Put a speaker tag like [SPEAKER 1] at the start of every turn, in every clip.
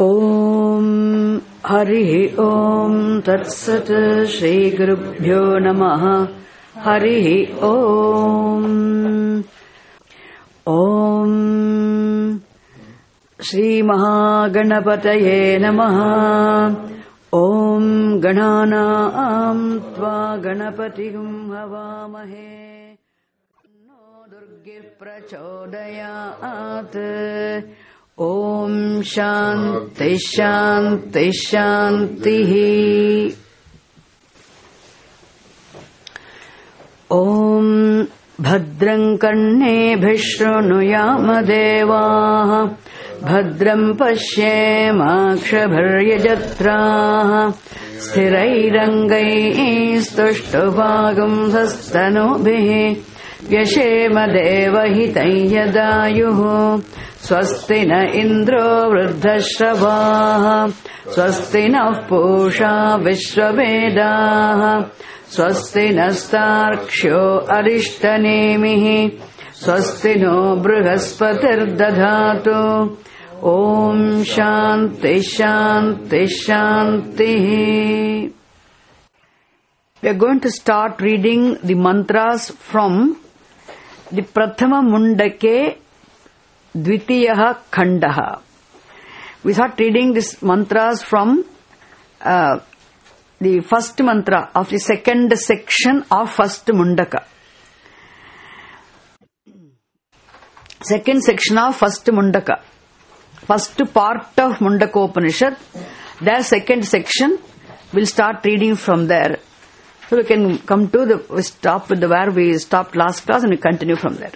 [SPEAKER 1] ओम हरि ओम तत्सत् श्री गुरुभ्यो नमः। हरि ओम ओम श्री महागणपतये नमः। ओम गणानां त्वा गणपतिं हवामहे नो दुर्गिः प्रचोदयात्। ओम शांति शांति शांति। ओम भद्रं कर्णेभिः शृणुयाम देवाः। भद्रं पश्येमाक्षभिर्यजत्राः। स्थिरैरङ्गैस्तुष्टुभागुंसस्तनूभिः व्यशेम देवहितं यदायुः। स्वस्ति न इन्द्रो वृद्धश्रवाः। स्वस्ति नः पूषा विश्ववेदाः। स्वस्ति नस्तार्क्ष्यो अरिष्टनेमिः। स्वस्ति नो बृहस्पतिर्दधातु। ओम शांति शांति शांति। We are going to start reading the mantras from the Prathama Mundake Dvitiyaha Khandaha. We start reading these mantras from the first mantra of the second section of first Mundaka. Second section of first Mundaka. First part of Mundakopanishad. Their second section. We'll start reading from there. So we can come to we stop with where we stopped last class and we continue from there.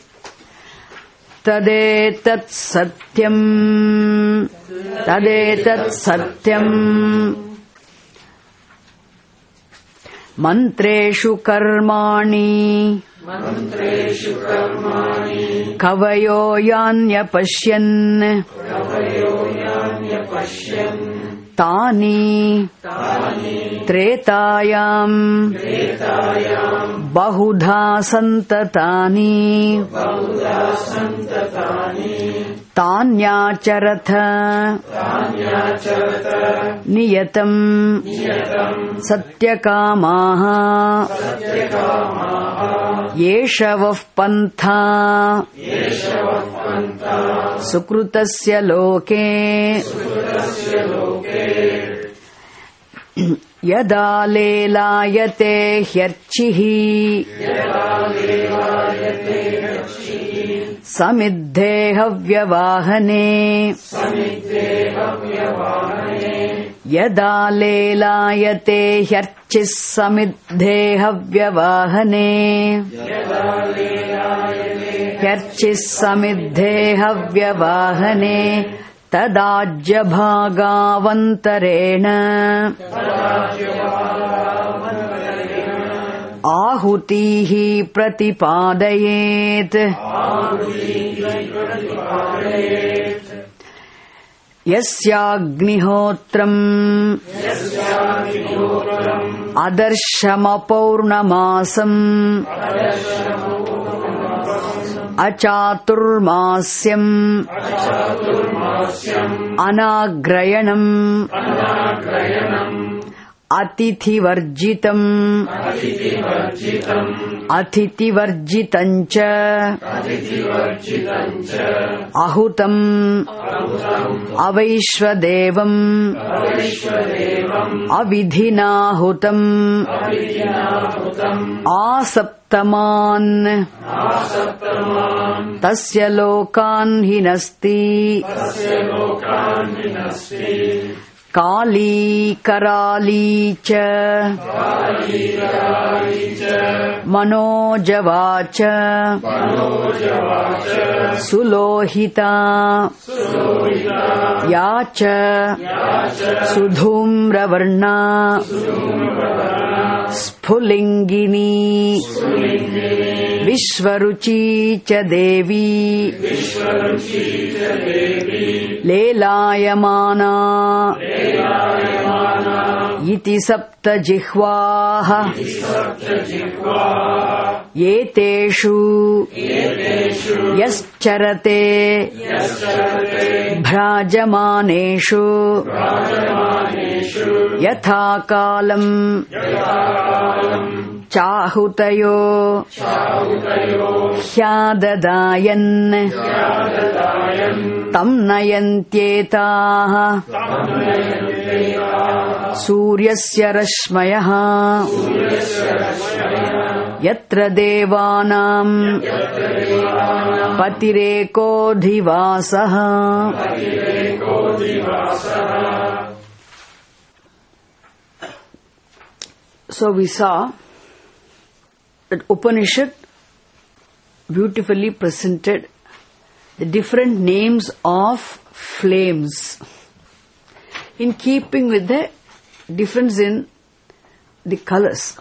[SPEAKER 1] Tadetat satyam. Tadetat satyam. Mantreshu karmani. Mantreshu karmani. Kavayo yanya pashyan. Kavayo yanya pashyan. Tani. Tani. Tretayam. Tretayam. Bahudha santatani. Bahudha santatani. Tanyacharatha. Tanyacharatha. Niyatam. Niyatam. Satyakamaha. Satyakamaha. Yeshavav pantha. Yeshavav pantha. Sukrutasya loke. Sukrutasya loke. Yada lelayate hyarchihi. Yada lelayate hyarchihi. Samiddheha vyavahane. Samiddheha vyavahane. Yada lelayate hyarchis samiddheha vyavahane. Yada lelayate hyarchis samiddheha vyavahane. Tadajya bhagavantarena. Ahutihi pratipadayet. Yasyāgnihotram adarshamapaurnamasam achaturmasyam anagrayanam atithivarjitam atithivarjitancha ahutam avaishvadevam avidhinahutam asaptaman tasya lokan hinasti Kali karali cha manojavacha sulohita yacha sudhumravarna Sphulingini Vishvaruchi cha Devi Lelayamana iti sapta jihvaha eteshu yascharate bhrajamaneshu yatha kalam chahutayo hyadadayan tam nayantyetaha suryasya rashmayaha yatra devanam patireko dhivasaha. So we saw that Upanishad beautifully presented the different names of flames in keeping with the difference in the colors.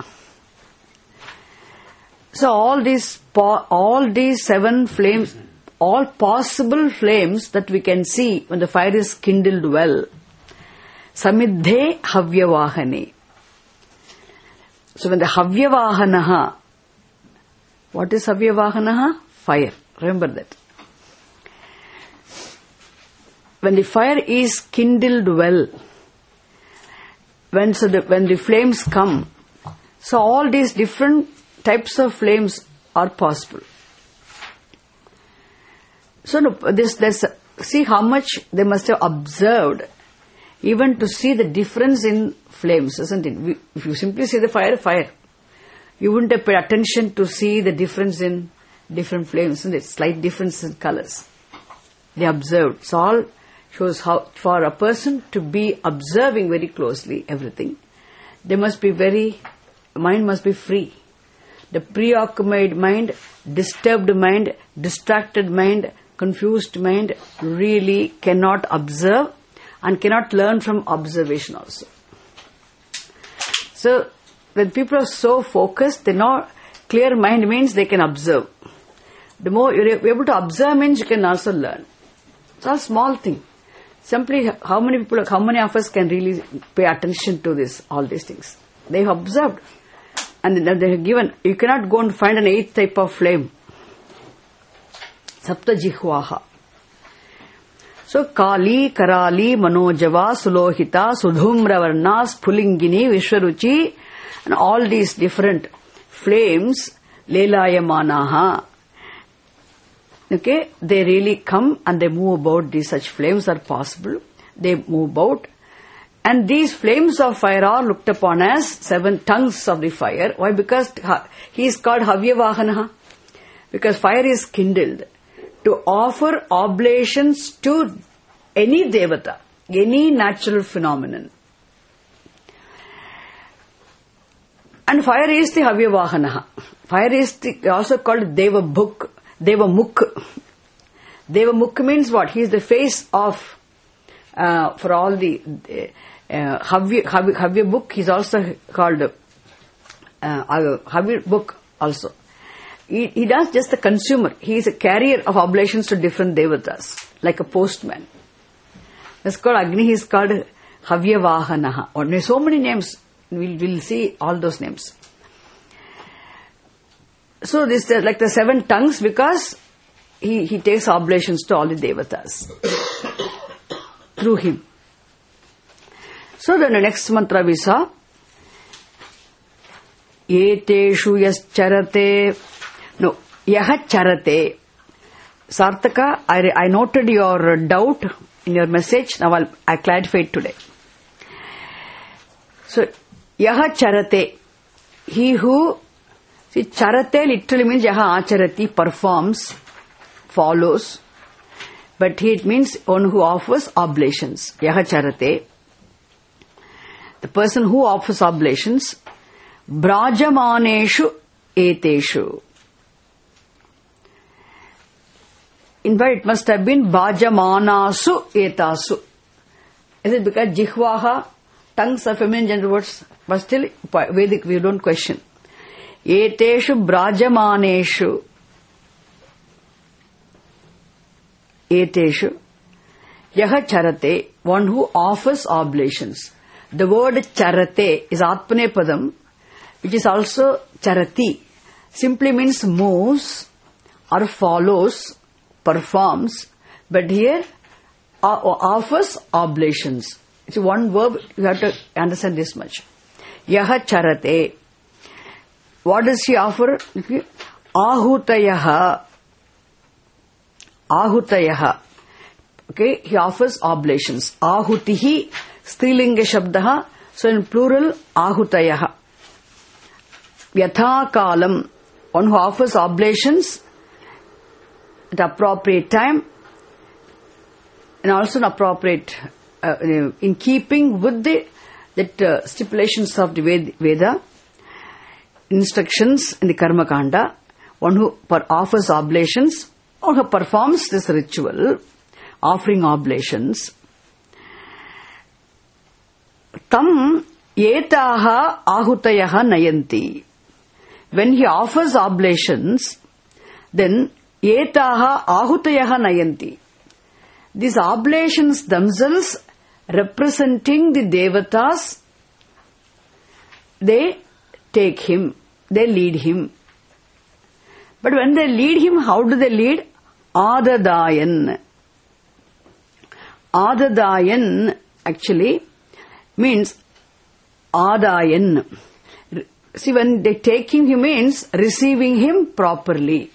[SPEAKER 1] So all these 7 flames, all possible flames that we can see when the fire is kindled well. Samidhe havyavahane. So when the havyavahanaha, what is havyavahanaha? Fire. Remember that. When the fire is kindled well, when the flames come, so all these different types of flames are possible. So see how much they must have observed even to see the difference in flames, isn't it? If you simply see the fire, you wouldn't have paid attention to see the difference in different flames, isn't it? Slight difference in colors. They observed. So all shows how for a person to be observing very closely everything, mind must be free. The preoccupied mind, disturbed mind, distracted mind, confused mind really cannot observe and cannot learn from observation also. So when people are so focused, they know clear mind means they can observe. The more you're able to observe means you can also learn. It's a small thing. Simply how many of us can really pay attention to all these things? They have observed. And they have given, you cannot go and find an 8th type of flame. Sapta jihvaha. So Kali, Karali, Manojava, Sulohita, Sudhumravarna, Spulingini, Vishwaruchi, and all these different flames, Lelayamanaha. Okay, they really come and they move about. These such flames are possible. They move about. And these flames of fire are looked upon as 7 tongues of the fire. Why? Because he is called Havyavahanaha. Because fire is kindled to offer oblations to any devata, any natural phenomenon. And fire is the Havyavahanaha. Fire is also called Devamukh. Devamukh means what? He is the face of, for all the Havya book. He is also called Havya book also. He does just the consumer. He is a carrier of oblations to different devatas, like a postman. That's called Agni. He is called Havyavahanaha. Or so many names. We'll see all those names. So this is like the 7 tongues because he takes oblations to all the devatas through him. So then the next mantra we saw, Eteshu yascharate. No, yaha charate. Sarthaka, I noted your doubt in your message. Now I clarify it today. So, yaha charate. He who, see, charate literally means yaha acharati, performs, follows. But here it means one who offers oblations. Yaha charate. The person who offers oblations. Brajamaneshu eteshu. In fact, it must have been Bhajamanasu etasu. Is it because Jihvaha, tongues are feminine gender words, but still Vedic we don't question. Eteshu Brajamaneshu. Eteshu. Yaha charate, one who offers oblations. The word charate is Atmanepadam, which is also charati. Simply means moves or follows, performs, but here offers oblations. It's one verb, you have to understand this much. Yaha charate. What does he offer? Ahutayaha. Ahutayaha. Okay, he offers oblations. Ahutihi, Strilinga Shabdaha, so in plural, Ahutayaha. Yatha kalam, one who offers oblations at appropriate time and also an appropriate, in keeping with the stipulations of the Veda, instructions in the Karma Kanda, one who offers oblations or who performs this ritual, offering oblations. Tam yetaha ahutayaha nayanti. When he offers oblations, then yetaha ahutayaha nayanti. These oblations themselves representing the devatas, they take him, they lead him. But when they lead him, how do they lead? Adadayan. Adadayan actually means Adayan. See, when they take him, he means receiving him properly.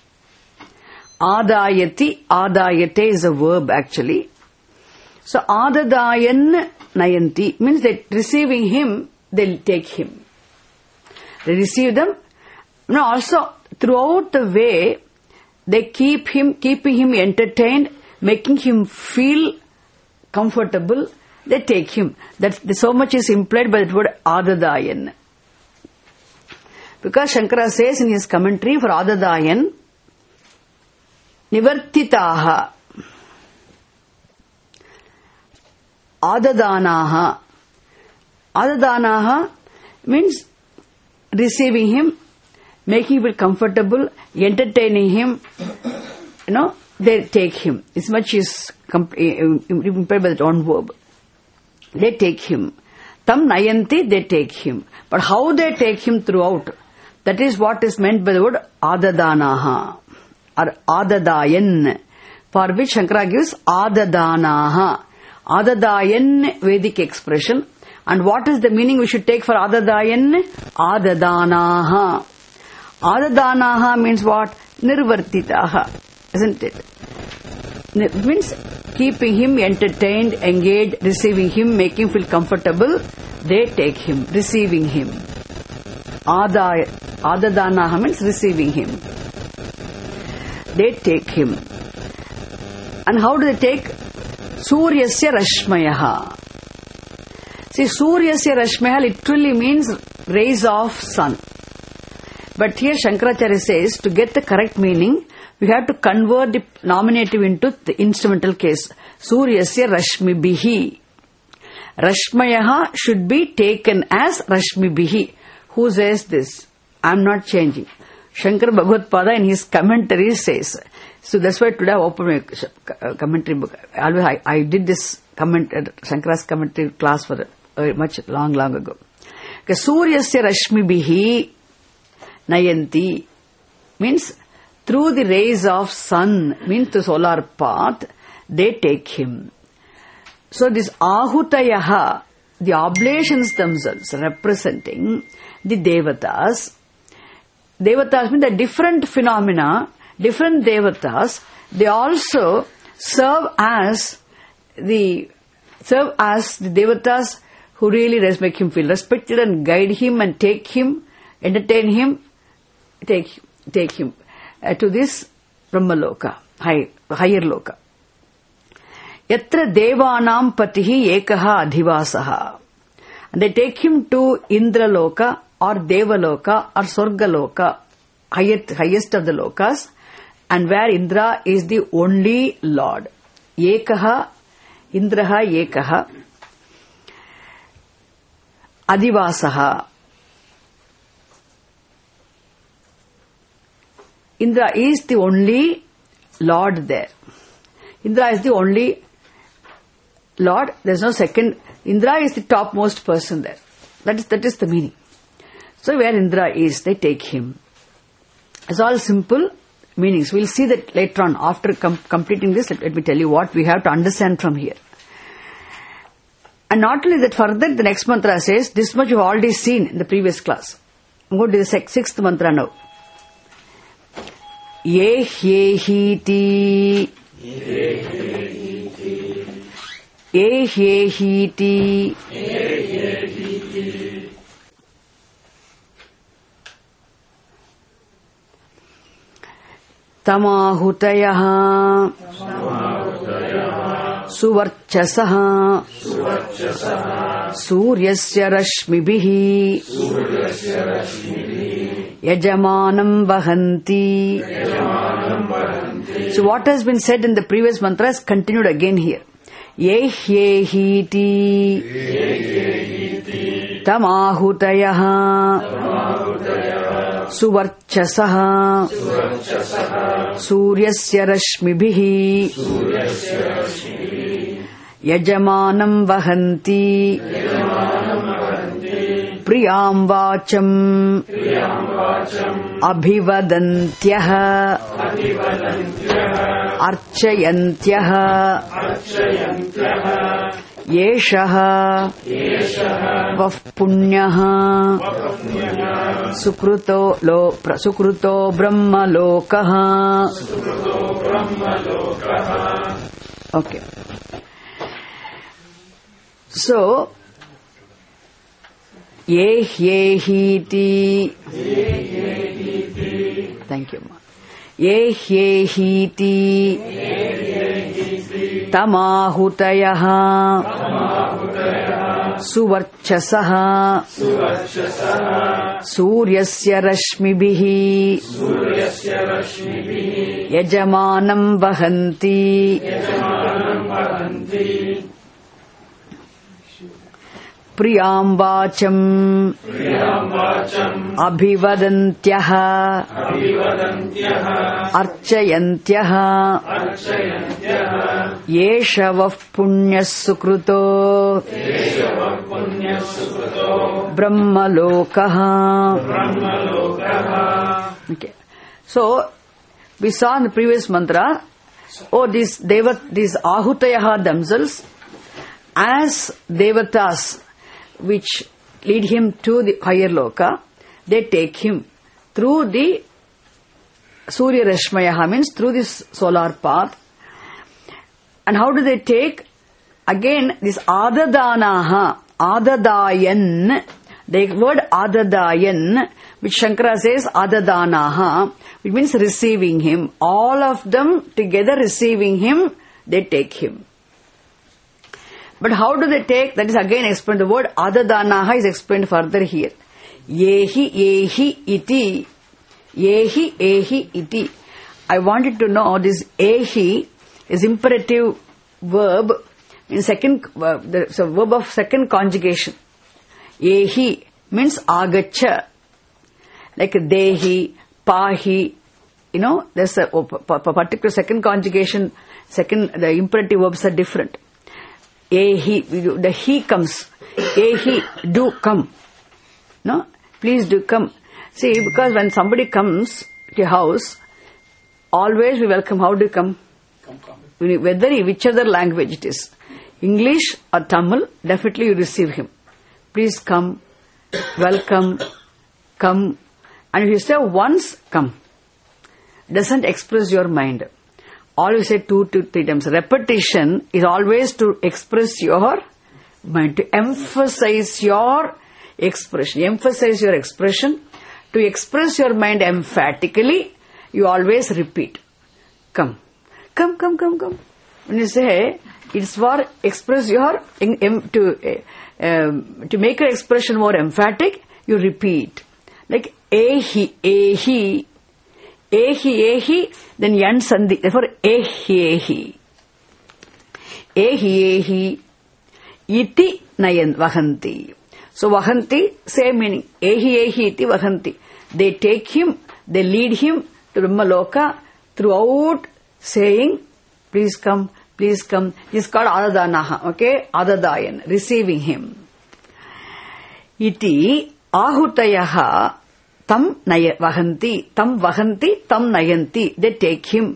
[SPEAKER 1] Adayati, adayate is a verb actually. So Adadayan nayanti means that receiving him, they'll take him. They receive them. Now also throughout the way, they keeping him entertained, making him feel comfortable. They take him. So much is implied by the word Adadayan. Because Shankara says in his commentary for Adadayan, Nivartitaha, Adadanaha. Adadanaha means receiving him, making him feel comfortable, entertaining him. They take him. This much is implied by that one verb. They take him. Tam nayanti, they take him. But how they take him throughout, that is what is meant by the word adadanaha or adadayan, for which Shankara gives adadanaha. Adadayan Vedic expression. And what is the meaning we should take for adadayan? Adadanaha. Adadanaha means what? Nirvartitaha. Isn't it? It means keeping him entertained, engaged, receiving him, making him feel comfortable. They take him, receiving him. Adadanaha means receiving him. They take him. And how do they take? Suryasya Rashmayaha. See, Suryasya Rashmayaha literally means rays of sun. But here Shankaracharya says, to get the correct meaning, we have to convert the nominative into the instrumental case. Suryasya Rashmibihi. Rashmayaha should be taken as Rashmibihi. Who says this? I am not changing. Shankara Bhagavad-pada in his commentary says. So that's why today I opened my commentary book. I did this Shankara's commentary class for much long ago. Suryasya Rashmibihi nayanti means through the rays of sun, means the solar path, they take him. So this ahutayaha, the oblations themselves representing the devatas. Devatas mean the different phenomena, different devatas, they also serve as the devatas who really make him feel respected and guide him and take him, entertain him, take him to this Brahmaloka, higher loka. Yatra devanam patihi ekaha adhivasaha. And they take him to Indraloka or Devaloka or Swargaloka, highest of the lokas, and where Indra is the only Lord. Ekaha, Indraha ekaha, Adhivasaha. Indra is the only Lord there. Indra is the only Lord, there's no second. Indra is the topmost person there. That is the meaning. So where Indra is, they take him. It's all simple meanings. We'll see that later on. After completing this, let me tell you what we have to understand from here. And not only that, further the next mantra says, this much you've already seen in the previous class. I'm going to the sixth mantra now. Ye he ti. Ye he ti. Tamahutayah Suvarchasah Suryasya Rashmibihi Yajamanam Vahanti. So what has been said in the previous mantra is continued again here. Ye hi ti Tamahutayah Suvarchasah Suryasya Rashmibihi Yajamanam Vahanti Priyam Vacham Abhivadantyah Archayantyah Yeshah Vafpunyah Sukruto Brahma Lokah. Okay. So, Ye hi ti. Thank you, ma. Ye hi ti. Tamahutayah Suvarchasah Suryasya Rashmibihi Yajamanam Vahanti Priyam Vacham Abhivadantyah Archayantyah Yeshavav Punyas Sukruto Brahma Lokah. Okay. So, we saw in the previous mantra, these Ahutayaha themselves, as Devatas, which lead him to the higher loka, they take him through the Surya Rashmayaha, means through this solar path. And how do they take? Again, this Adadanaha, Adadayan, the word Adadayan, which Shankara says Adadanaha, which means receiving him. All of them together receiving him, they take him. But how do they take? That is again explained. The word Adadanaha is explained further here. Yehi iti. Yehi iti. I wanted to know this ehi is imperative verb in second, so verb of second conjugation. Yehi means agacha. Like dehi, pahi. There's a particular second conjugation, the imperative verbs are different. Ehi, the he comes. Ehi, do come. No? Please do come. See, because when somebody comes to your house, always we welcome. How do you come? Come. Which other language it is. English or Tamil, definitely you receive him. Please come. Welcome. Come. And if you say once, come. Doesn't express your mind. Always say 2 to 3 times. Repetition is always to express your mind, to emphasize your expression. Emphasize your expression. To express your mind emphatically, you always repeat. Come. Come. When you say, it's for express your, to make your expression more emphatic, you repeat. Like, ehi. Ehi, then yan sandhi. Therefore, ehi. Ehi, iti nayan vahanti. So, vahanti, same meaning. Ehi, iti vahanti. They take him, they lead him to Brahmaloka throughout saying, please come, please come. This is called adadanaha, okay? Adadayan, receiving him. Iti ahutayaha tam vahanti, tam nayanti, they take him.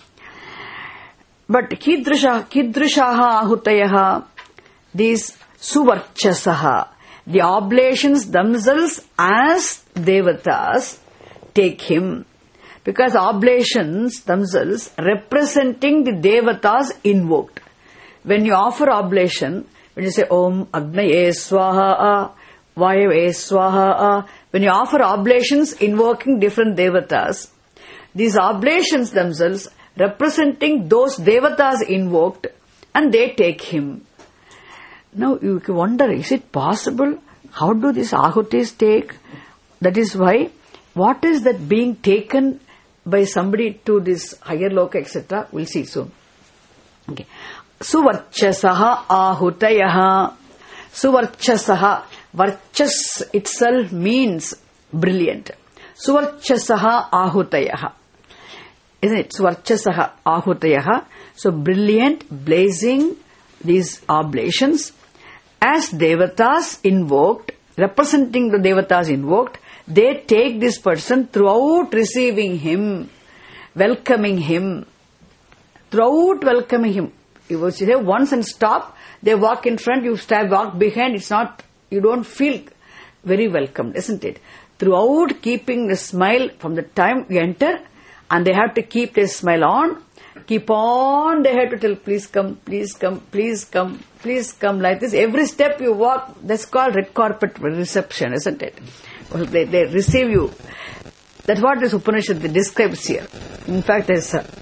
[SPEAKER 1] But kidrishaha ahutayaha, these suvarchasaha, the oblations themselves as devatas take him. Because oblations themselves representing the devatas invoked. When you offer oblation, when you say Om Agnaye Swaha, Vayave Swaha, when you offer oblations invoking different devatas, these oblations themselves representing those devatas invoked, and they take him. Now you can wonder, is it possible? How do these ahutis take? That is why, what is that being taken by somebody to this higher loka, etc.? We'll see soon. Okay. Suvarchasaha ahutayaha. Suvarchasaha. Varchas itself means brilliant. Suvarchasaha ahutayaha. Isn't it? Suvarchasaha ahutayaha. So brilliant, blazing, these oblations, as devatas invoked, representing the devatas invoked, they take this person throughout receiving him, welcoming him, throughout welcoming him. You say once and stop, they walk in front, you walk behind, it's not, you don't feel very welcomed, isn't it? Throughout keeping the smile from the time you enter, and they have to keep their smile on, keep on, they have to tell, please come, please come, please come, please come, like this. Every step you walk, that's called red carpet reception, isn't it? They receive you. That's what this Upanishad describes here. In fact, there's a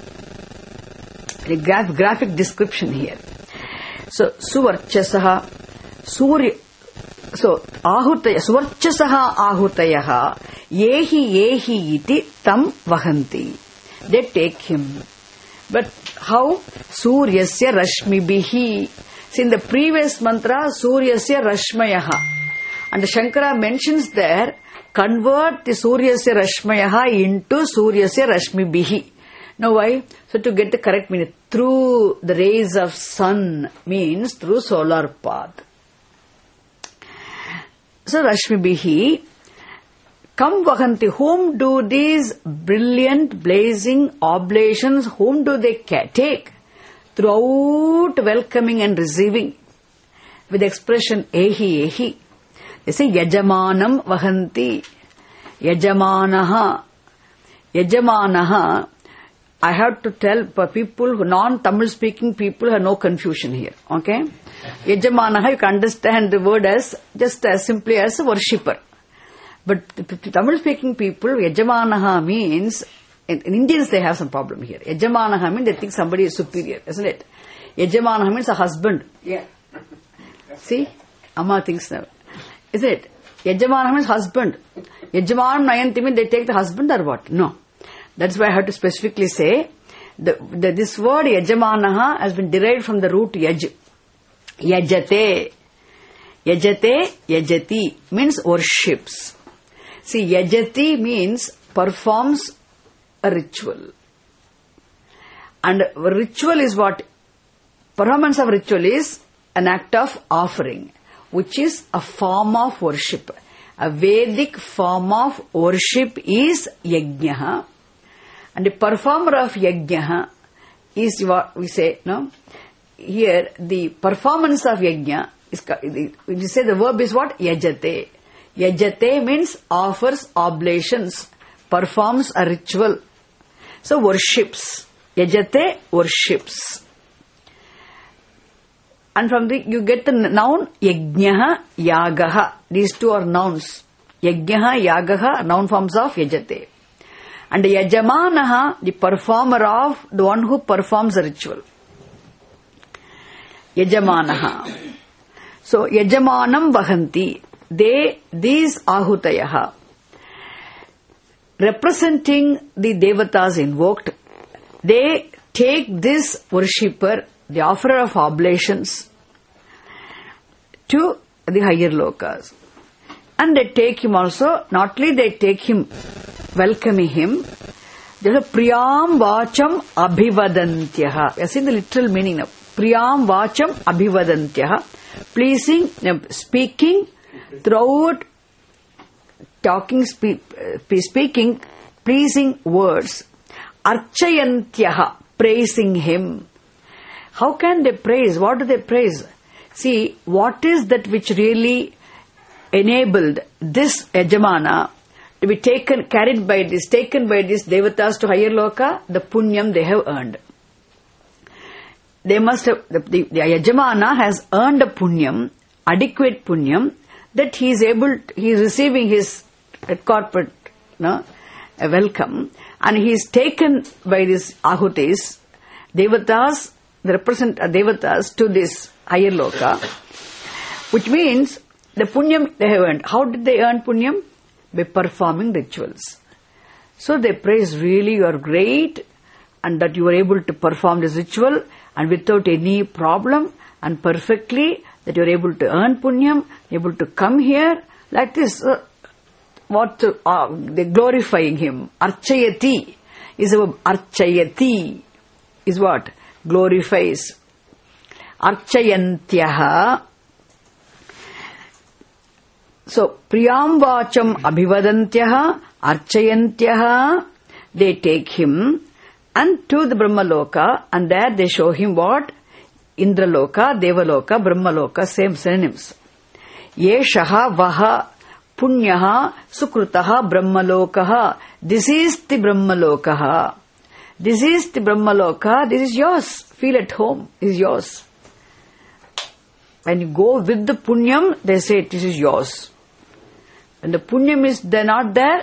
[SPEAKER 1] graphic description here. So, Suvarchasaha, Surya, so, Ahutaya, Suvarchasaha Ahutayaha, Yehi iti tam vahanti. They take him. But how? Suryasya Rashmibihi. See, in the previous mantra, Suryasya Rashmayaha. And Shankara mentions there, convert the Suryasya Rashmayaha into Suryasya Rashmibihi. Now why? So to get the correct meaning, through the rays of sun means through solar path. So Rashmibihi, kam vahanti, whom do these brilliant blazing oblations, whom do they take? Throughout welcoming and receiving, with the expression ehi. They say Yajamanam Vahanti. Yajamanaha. I have to tell people who non-Tamil speaking people have no confusion here. Okay? Yajamanaha, you can understand the word as just as simply as a worshipper. But the Tamil speaking people, Yajamanaha means, in Indians they have some problem here. Yajamanaha means they think somebody is superior, isn't it? Yajamanaha means a husband. Yeah. See? Amma thinks now. Is it? Yajamana means husband. Yajamanam nayanti means they take the husband or what? No. That's why I have to specifically say, this word Yajamanaha has been derived from the root yaj. Yajate. Yajati means worships. See, yajati means performs a ritual. And ritual is what? Performance of ritual is an act of offering, which is a form of worship. A Vedic form of worship is yajna. And the performer of yajna is what we say, no? Here, the performance of yajna is, we say the verb is what? Yajate. Yajate means offers oblations, performs a ritual. So worships. Yajate worships. And from the, you get the noun yajnaha, yagaha. These two are nouns. Yajnaha, yagaha, noun forms of yajate. And the yajamanaha, the performer of, the one who performs a ritual. Yajamanaha. So, yajamanam vahanti. These ahutayaha, representing the devatas invoked, they take this worshipper, the offerer of oblations, to the higher lokas. And they take him also, not only they take him, welcoming him, There's a Priyam Vacham Abhivadantyaha. You have seen the literal meaning now. Priyam Vacham Abhivadantyaha. Pleasing, speaking throughout, speaking pleasing words. Archayantyaha. Praising him. How can they praise? What do they praise? See, what is that which really enabled this Yajamana to be taken by these devatas to higher loka? The punyam they have earned. They must have, the Yajamana has earned a punyam, adequate punyam, that he is receiving his corporate a welcome, and he is taken by these ahutis, devatas, they represent devatas to this higher loka, which means the punyam they have earned. How did they earn punyam? By performing rituals. So they praise, really you are great, and that you were able to perform this ritual and without any problem and perfectly, that you are able to earn punyam, able to come here like this. They're glorifying him. Archayati is Archayati is what? Glorifies. Archayantyaha. So, Priyam Vacham Abhivadantyaha, Archayantyaha, they take him and to the Brahmaloka, and there they show him what? Indraloka, Devaloka, Brahmaloka, same synonyms. Yeshaha Vaha Punyaha Sukrutaha Brahmalokaha. This is the Brahmalokaha. This is the Brahmaloka. This is yours. Feel at home. This is yours. When you go with the punyam, they say this is yours. When the punyam is not there,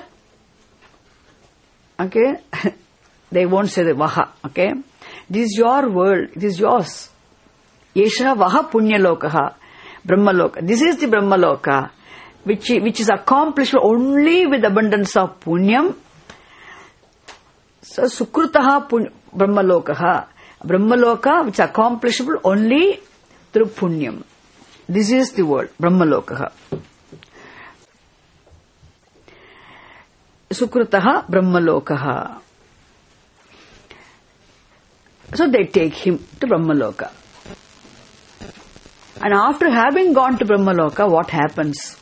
[SPEAKER 1] okay, they won't say the vaha, okay. This is your world. It is yours. Yesha vaha punyalokaha. Brahmaloka. This is the Brahmaloka, which is accomplished only with abundance of punyam. So, Sukrutaha Brahmalokaha. Brahmaloka, which is accomplishable only through punyam. This is the word, Brahmalokaha. Sukrutaha Brahmalokaha. So they take him to Brahmaloka. And after having gone to Brahmaloka, what happens?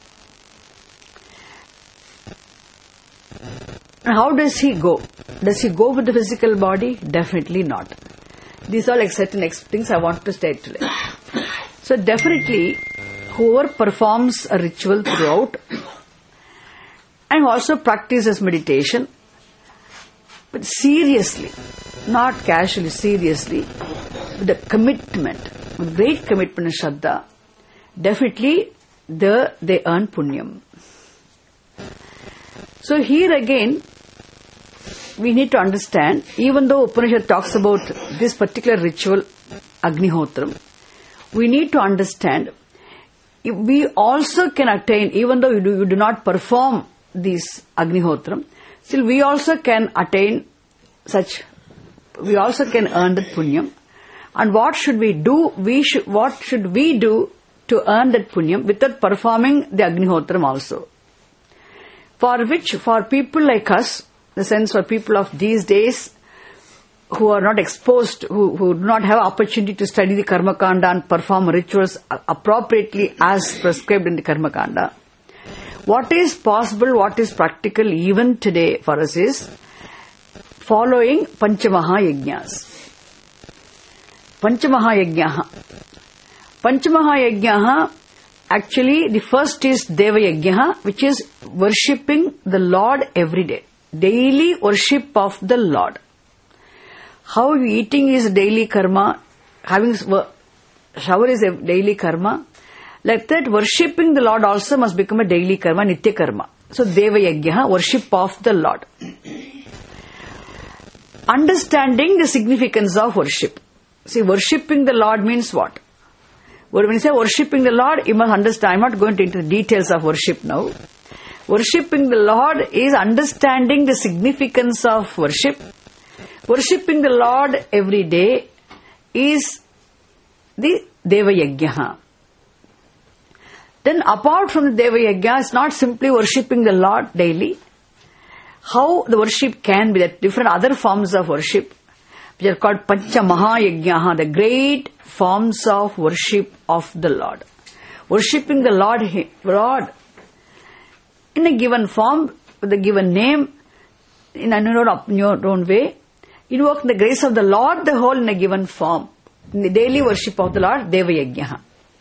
[SPEAKER 1] How does he go? Does he go with the physical body? Definitely not. These are like certain things I want to state today. So definitely, whoever performs a ritual throughout and also practices meditation, but seriously, not casually, seriously, with a commitment, with great commitment and Shraddha, definitely they earn punyam. So here again, we need to understand, even though Upanishad talks about this particular ritual, Agnihotram, we need to understand, we also can attain, even though you do not perform this Agnihotram, still we also can attain we also can earn that punyam. And what should we do? What should we do to earn that punyam without performing the Agnihotram also? For people like us, in the sense for people of these days who are not exposed, who do not have opportunity to study the Karma Kanda and perform rituals appropriately as prescribed in the Karma Kanda, what is possible, what is practical even today for us is following Panchamaha Yajnas. Panchamaha Yajnaha, actually the first is Deva Yajnaha, which is worshipping the Lord every day. Daily worship of the Lord. How eating is daily karma, having shower is a daily karma. Like that, worshipping the Lord also must become a daily karma, nitya karma. So, Deva Yajnaha, worship of the Lord. Understanding the significance of worship. See, worshipping the Lord means what? When you say worshipping the Lord, you must understand. I'm not going into the details of worship now. Worshipping the Lord is understanding the significance of worship. Worshipping the Lord every day is the Deva Yajnaha. Then apart from the Deva Yajna, it's not simply worshipping the Lord daily. how the worship can be, that different other forms of worship, which are called Pancha Mahayajnaha, the great forms of worship of the Lord. Worshipping the Lord in a given form, with a given name, in your own way, invoking the grace of the Lord, the whole in a given form. In the daily worship of the Lord, Deva Yajnaha.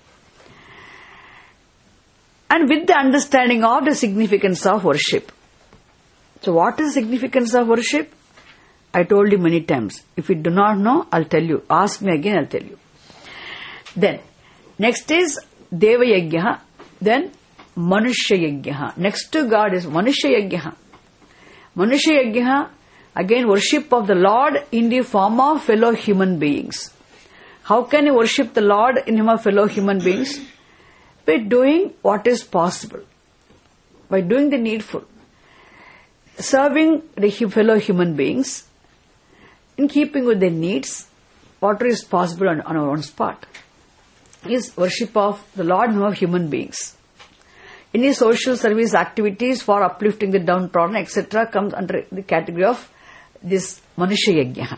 [SPEAKER 1] And with the understanding of the significance of worship. So what is the significance of worship? I told you many times. If you do not know, I'll tell you. Ask me again, I'll tell you. Then, next is Deva Yajnaha. Then, Manushya Yajnaha. Next to God is Manushya Yajnaha. Manushya Yajnaha, again worship of the Lord in the form of fellow human beings. How can you worship the Lord in the form of fellow human beings? By doing what is possible. By doing the needful. Serving the fellow human beings in keeping with their needs, whatever is possible on our own spot, is worship of the Lord and of human beings. Any social service activities for uplifting the downtrodden, etc., comes under the category of this Manushya Yajnaha.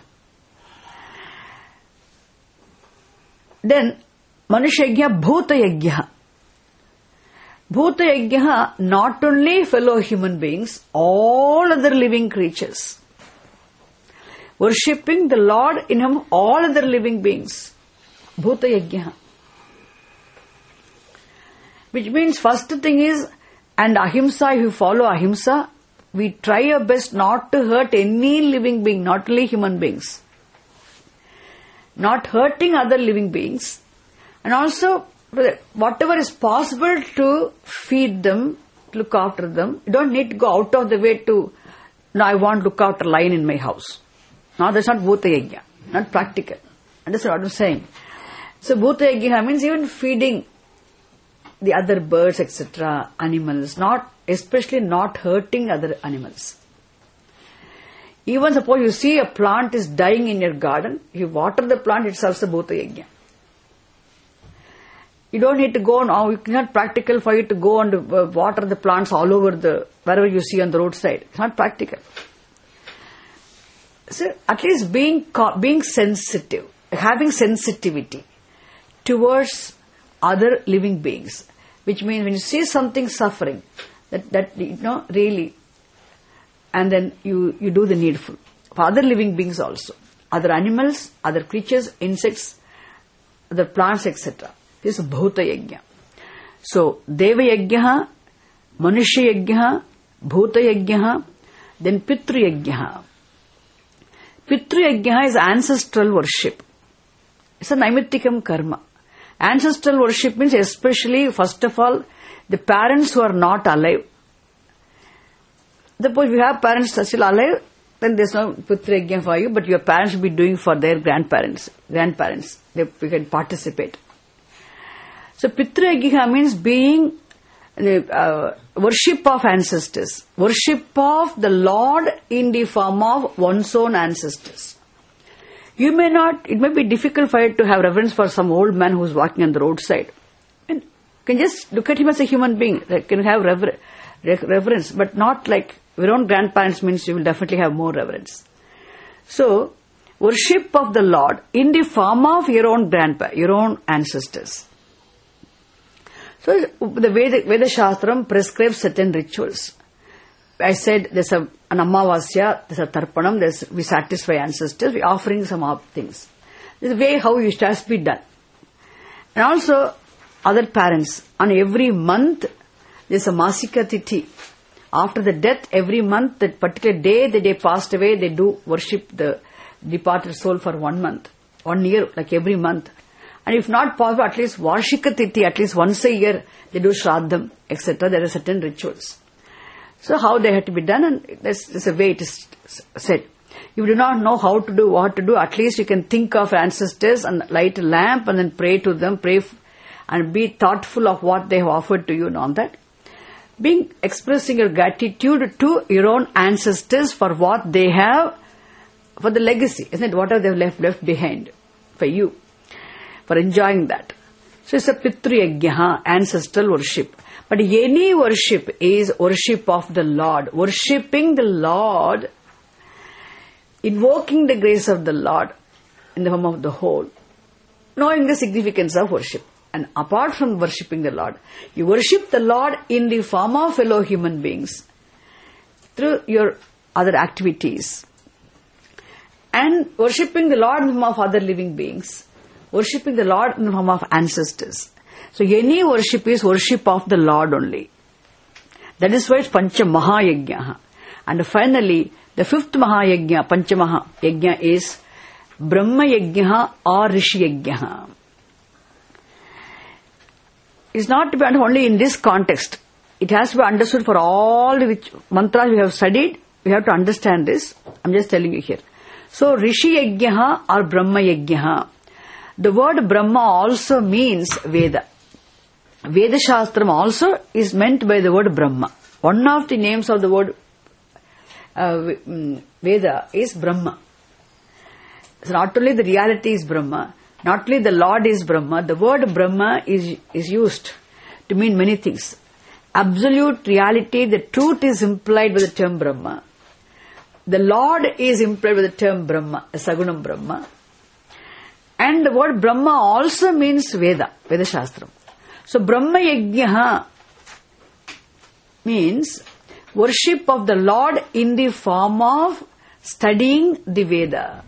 [SPEAKER 1] Then, Manushya Yajnaha, Bhuta Yajnaha. Bhuta Yajnaha, not only fellow human beings, all other living creatures. Worshipping the Lord in whom all other living beings. Bhuta Yajnaha. Which means first thing is, and ahimsa, if you follow ahimsa, we try our best not to hurt any living being, not only human beings. Not hurting other living beings. And also, whatever is possible to feed them, look after them. You don't need to go out of the way to, no, I want to look after a lion in my house. No, that's not Bhuta Yajna. Not practical. Understand what I'm saying? So Bhuta Yajna means even feeding the other birds, etc., animals, not, especially not hurting other animals. Even suppose you see a plant is dying in your garden, you water the plant, it's also Bhuta Yajna. You don't need to go now, it's not practical for you to go and water the plants all over wherever you see on the roadside. It's not practical. So at least being sensitive, having sensitivity towards other living beings, which means when you see something suffering, that really, and then you do the needful for other living beings also, other animals, other creatures, insects, other plants, etc. This is Bhuta Yajna. So Deva Yajnaha, Manushya Yajnaha, Bhuta Yajnaha, then Pitru Yajnaha. Pitru Yajnaha is ancestral worship. It's a Naimittikam karma. Ancestral worship means especially, first of all, the parents who are not alive. Suppose you have parents who are still alive, then there's no Pitru Yajna for you, but your parents will be doing for their grandparents. We can participate. So Pitru Yajna means being worship of ancestors. Worship of the Lord in the form of one's own ancestors. It may be difficult for you to have reverence for some old man who's walking on the roadside. And you can just look at him as a human being. That can have reverence, but not like your own grandparents means you will definitely have more reverence. So, worship of the Lord in the form of your own ancestors. So, the Veda Shastram prescribes certain rituals. I said there's an Amavasya, there's a Tarpanam, we satisfy ancestors, we're offering some things. This is the way how it has to be done. And also, other parents, on every month, there's a Masika Tithi. After the death, every month, that particular day, the day passed away, they do worship the departed soul for 1 month, 1 year, like every month. And if not possible, at least Varshika Tithi, at least once a year, they do Shraddham, etc. There are certain rituals. So how they have to be done, and there's a way it is said. If you do not know how to do, what to do, at least you can think of ancestors and light a lamp and then pray to them, and be thoughtful of what they have offered to you and all that. Expressing your gratitude to your own ancestors for what they have, for the legacy, isn't it? Whatever they have left behind for you, for enjoying that. So it's a Pitru Yajna, ancestral worship. But any worship is worship of the Lord. Worshipping the Lord, invoking the grace of the Lord in the form of the whole, knowing the significance of worship. And apart from worshipping the Lord, you worship the Lord in the form of fellow human beings through your other activities. And worshipping the Lord in the form of other living beings. Worshipping the Lord in the form of ancestors. So any worship is worship of the Lord only. That is why it's Pancha Mahayajna. And finally, the fifth Mahayajna, Pancha Mahayajna, is Brahma Yajna or Rishi Yajna. It's not to be only in this context. It has to be understood for all the mantras we have studied. We have to understand this. I'm just telling you here. So, Rishi Yajna or Brahma Yajna. The word Brahma also means Veda. Veda Shastram also is meant by the word Brahma. One of the names of the word Veda is Brahma. So not only the reality is Brahma, not only the Lord is Brahma, the word Brahma is used to mean many things. Absolute reality, the truth is implied by the term Brahma. The Lord is implied by the term Brahma, Sagunam Brahma. And the word Brahma also means Veda, Veda Shastram. So Brahma Yajna means worship of the Lord in the form of studying the Veda.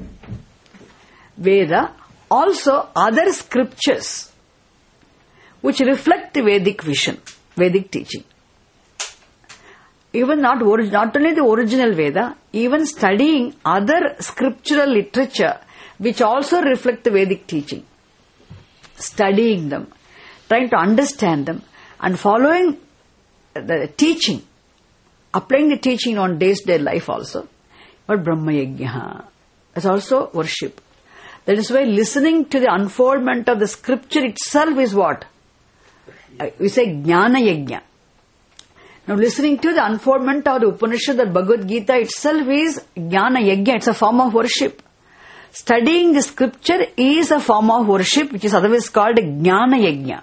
[SPEAKER 1] Veda, also other scriptures which reflect the Vedic vision, Vedic teaching. Even not only the original Veda, even studying other scriptural literature which also reflect the Vedic teaching. Studying them, trying to understand them, and following the teaching, applying the teaching on day-to-day life also. But Brahma Yajna is also worship. That is why listening to the unfoldment of the scripture itself is what? We say Jnana Yajna. Now listening to the unfoldment of the Upanishad, the Bhagavad Gita itself is Jnana Yajna. It's a form of worship. Studying the scripture is a form of worship which is otherwise called Jnana Yajna.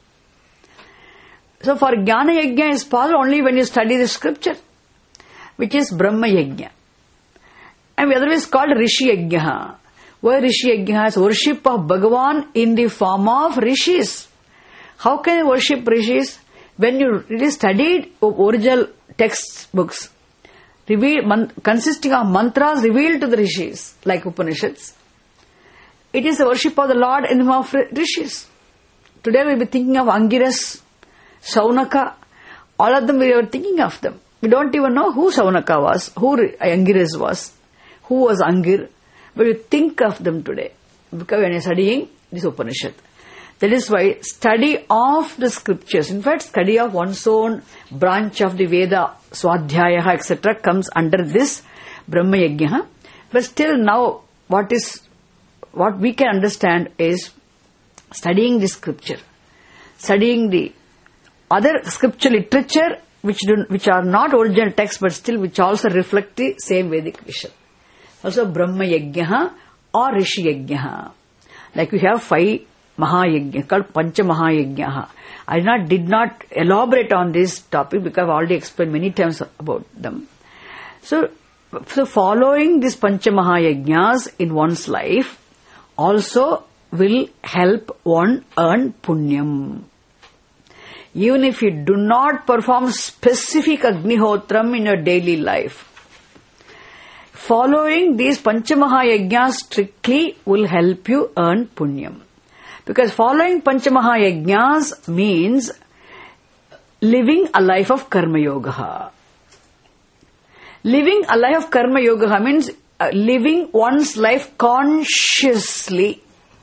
[SPEAKER 1] So for Jnana Yajna is possible only when you study the scripture, which is Brahma Yajna. And we otherwise called Rishi Yajna. Why Rishi Yajna is worship of Bhagavan in the form of rishis. How can you worship rishis? When you really studied original textbooks, consisting of mantras revealed to the rishis, like Upanishads, it is the worship of the Lord in the form of rishis. Today we will be thinking of Angiras, Saunaka, all of them we are thinking of them. We don't even know who Saunaka was, who Angiras was, who was Angir, but we think of them today because when you are studying this Upanishad. That is why study of the scriptures, in fact study of one's own branch of the Veda, Swadhyaya, etc. comes under this Brahma Yajna. But still now what we can understand is studying the scripture, studying the other scripture literature which are not original texts but still which also reflect the same Vedic vision. Also Brahma Yajna or Rishi Yajna. Like we have 5 Mahayajna called Pancha Mahayajna. I did not elaborate on this topic because I've already explained many times about them. So following these Pancha Mahayajnas in one's life also will help one earn punyam. Even if you do not perform specific Agnihotram in your daily life, following these Pancha Mahayajnas strictly will help you earn punyam. Because following Pancha Mahayajnas means living a life of Karma Yoga. Living a life of Karma Yoga means living one's life consciously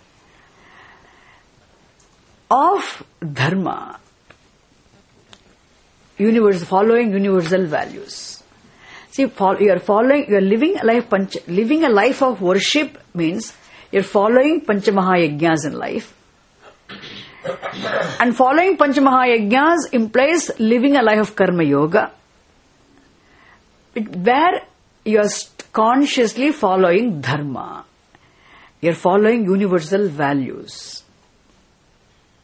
[SPEAKER 1] of Dharma. Following universal values. See, you are living a life of worship means you are following Pancha Mahayajnas in life. And following Pancha Mahayajnas implies living a life of Karma Yoga, where you are consciously following Dharma. You are following universal values.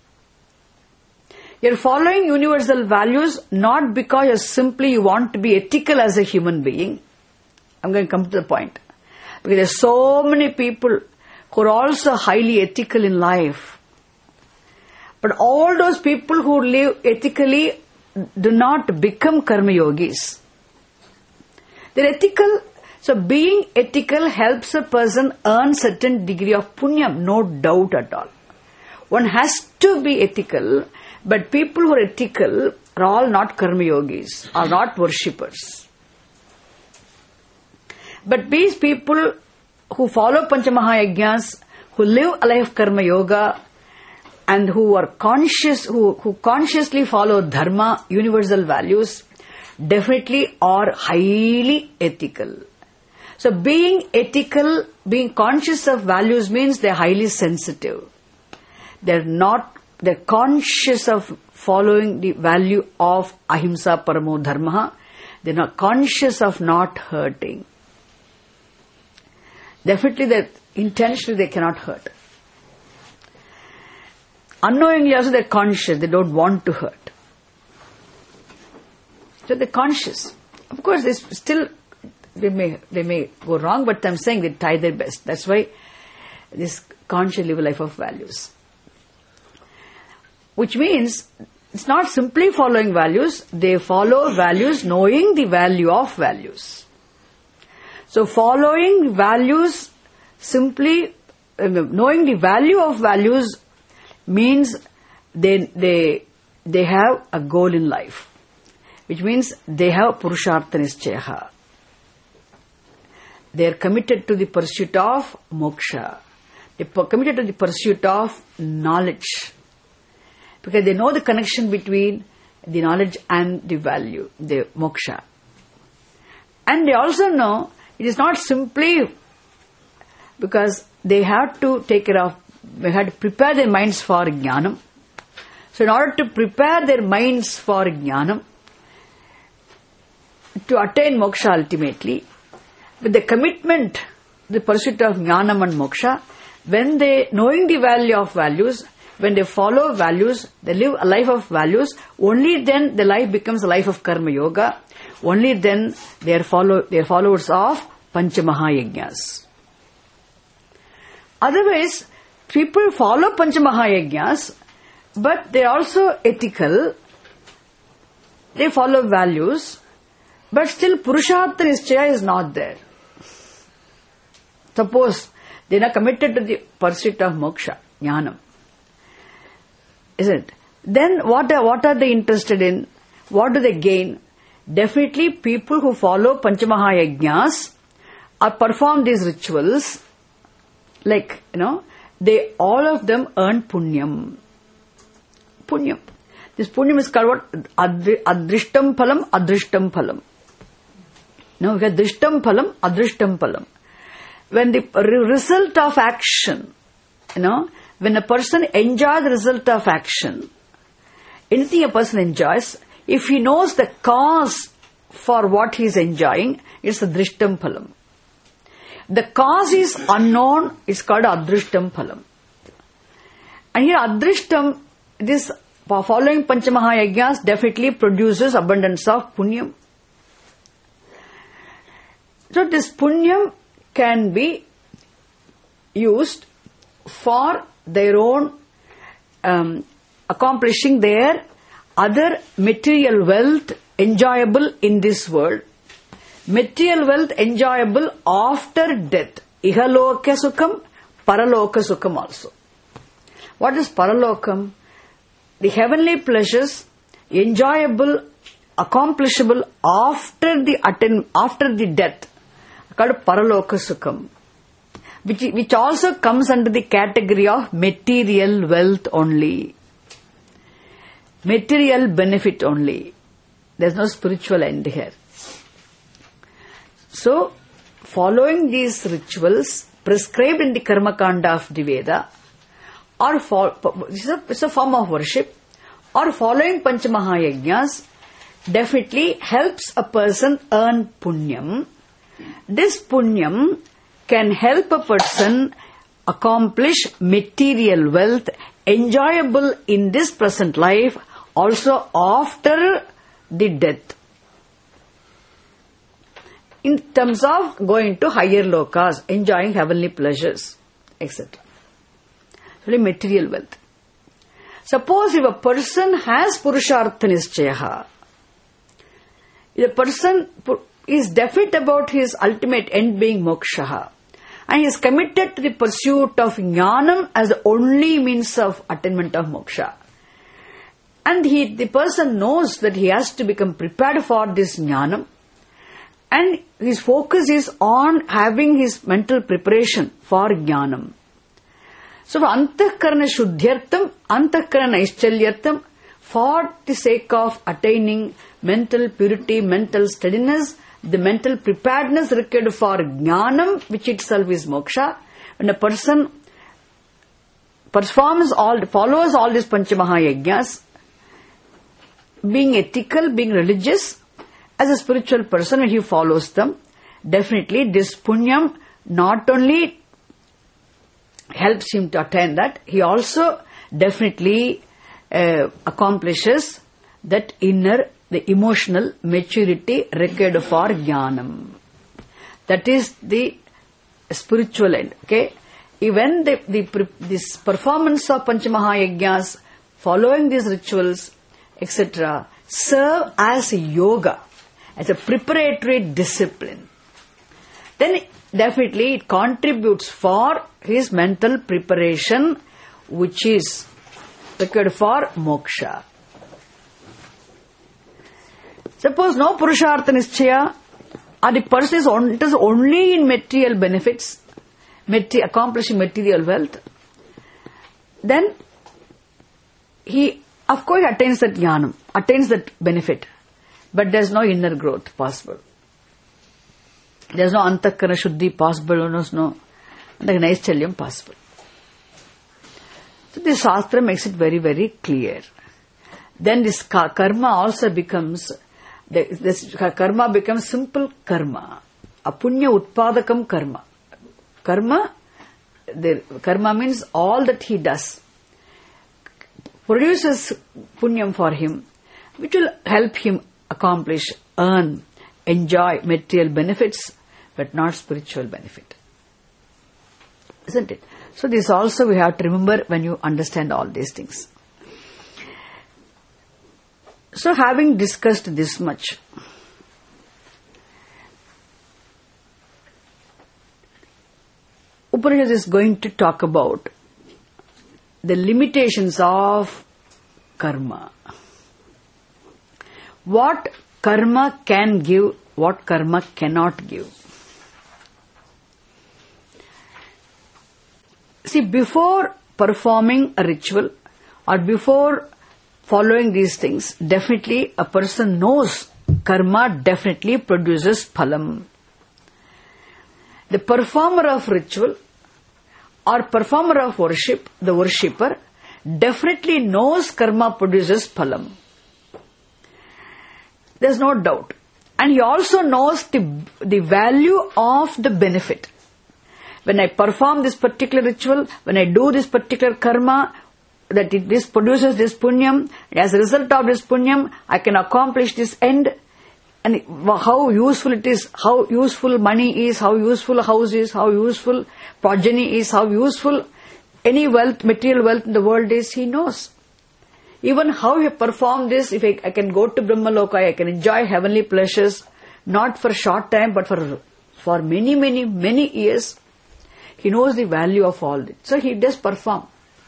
[SPEAKER 1] You're following universal values not because you want to be ethical as a human being. I'm going to come to the point. Because there are so many people who are also highly ethical in life. But all those people who live ethically do not become karma yogis. They're ethical. So being ethical helps a person earn certain degree of punyam, no doubt at all. One has to be ethical, but people who are ethical are all not karma yogis, are not worshippers. But these people who follow Panchamahayajnas, who live a life of karma yoga, and who are conscious, who consciously follow dharma, universal values, definitely are highly ethical. So being ethical, being conscious of values means they're highly sensitive. They're conscious of following the value of ahimsa paramo dharma. They're not conscious of not hurting. Definitely that intentionally they cannot hurt. Unknowingly also they're conscious, they don't want to hurt. So they're conscious. Of course they may go wrong, but I'm saying they try their best. That's why this conscious live a life of values. Which means it's not simply following values, they follow values knowing the value of values. So following values, simply knowing the value of values means they have a goal in life, which means they have purushartha nischaya. They are committed to the pursuit of moksha. They are committed to the pursuit of knowledge, because they know the connection between the knowledge and the value, the moksha. And they also know it is not simply because they have to take care of, they have to prepare their minds for jnanam. So in order to prepare their minds for jnanam, to attain moksha ultimately, with the commitment, the pursuit of jnanam and moksha, when they, knowing the value of values, when they follow values, they live a life of values, only then the life becomes a life of karma yoga, only then they are followers of Panchamahayajnas. Otherwise, people follow Panchamahayajnas, but they are also ethical, they follow values, but still Purushartha Nischaya is not there. Suppose they are not committed to the pursuit of moksha, jnanam. Isn't it? Then what are they interested in? What do they gain? Definitely people who follow Panchamahayajnas or perform these rituals, like, they all of them earn punyam. Punyam. This punyam is called what? Adrishtam phalam, adrishtam phalam. No, we have drishtam phalam, adrishtam phalam. When the result of action, when a person enjoys the result of action, anything a person enjoys, if he knows the cause for what he is enjoying, it's a drishtam phalam. The cause is unknown, it's called adrishtam phalam. And here adrishtam, this following Panchamahayajnas definitely produces abundance of punyam. So this punyam can be used for their own accomplishing their other material wealth enjoyable in this world. Material wealth enjoyable after death. Ihaloka sukham, paraloka sukham also. What is paralokam? The heavenly pleasures enjoyable, accomplishable after the death, called paraloka sukham, which also comes under the category of material wealth only, material benefit only. There's no spiritual end here. So, following these rituals prescribed in the Karma Kanda of the Veda, it's a form of worship, or following Panchamahayajnas definitely helps a person earn punyam. This punyam can help a person accomplish material wealth enjoyable in this present life also after the death. In terms of going to higher lokas, enjoying heavenly pleasures, etc. Really material wealth. Suppose if a person has Purushartha Nischaya, if a person is definite about his ultimate end being moksha, and he is committed to the pursuit of jnanam as the only means of attainment of moksha, and the person knows that he has to become prepared for this jnanam, and his focus is on having his mental preparation for jnanam. So for antahkarana shuddhyartham, antahkarana naischalyatham, for the sake of attaining mental purity, mental steadiness, the mental preparedness required for jnanam, which itself is moksha, when a person follows all these panchamahayajnas, being ethical, being religious, as a spiritual person, when he follows them, definitely this punyam not only helps him to attain that, he also definitely accomplishes that inner, the emotional maturity required for jnanam. That is the spiritual end. Okay, even this performance of panchamahayajnas, following these rituals, etc., serve as yoga, as a preparatory discipline. Then definitely it contributes for his mental preparation, which is required for moksha. Suppose no Purushartha Nischaya, or the person is only in material benefits, accomplishing material wealth, then he, of course, attains that jnanam, attains that benefit, but there is no inner growth possible. There is no antahkarana shuddhi possible, there is no naischalya possible. So this Shastra makes it very, very clear. Then this karma also becomes, this karma becomes simple karma, apunya utpadakam karma. Karma means all that he does produces punyam for him, which will help him accomplish, earn, enjoy material benefits, but not spiritual benefit. Isn't it? So this also we have to remember when you understand all these things. So having discussed this much, Upanishad is going to talk about the limitations of karma. What karma can give, what karma cannot give. See, before performing a ritual or before following these things, definitely a person knows karma definitely produces phalam. The performer of ritual or performer of worship, the worshipper, definitely knows karma produces phalam. There is no doubt. And he also knows the value of the benefit. When I perform this particular ritual, when I do this particular karma, this produces this punyam, as a result of this punyam, I can accomplish this end, and how useful it is, how useful money is, how useful a house is, how useful progeny is, how useful any wealth, material wealth in the world is, he knows. Even how you perform this, if I can go to Brahmaloka, I can enjoy heavenly pleasures, not for short time, but for many, many, many years. He knows the value of all this. So he does perform.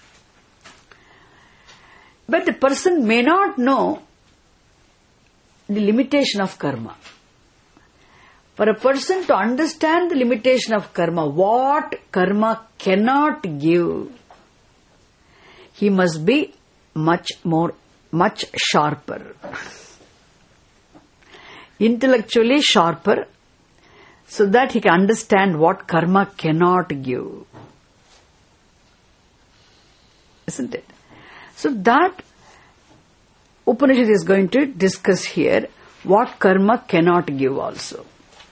[SPEAKER 1] But the person may not know the limitation of karma. For a person to understand the limitation of karma, what karma cannot give, he must be much sharper. Intellectually sharper, so that he can understand what karma cannot give. Isn't it? So that Upanishad is going to discuss here what karma cannot give also.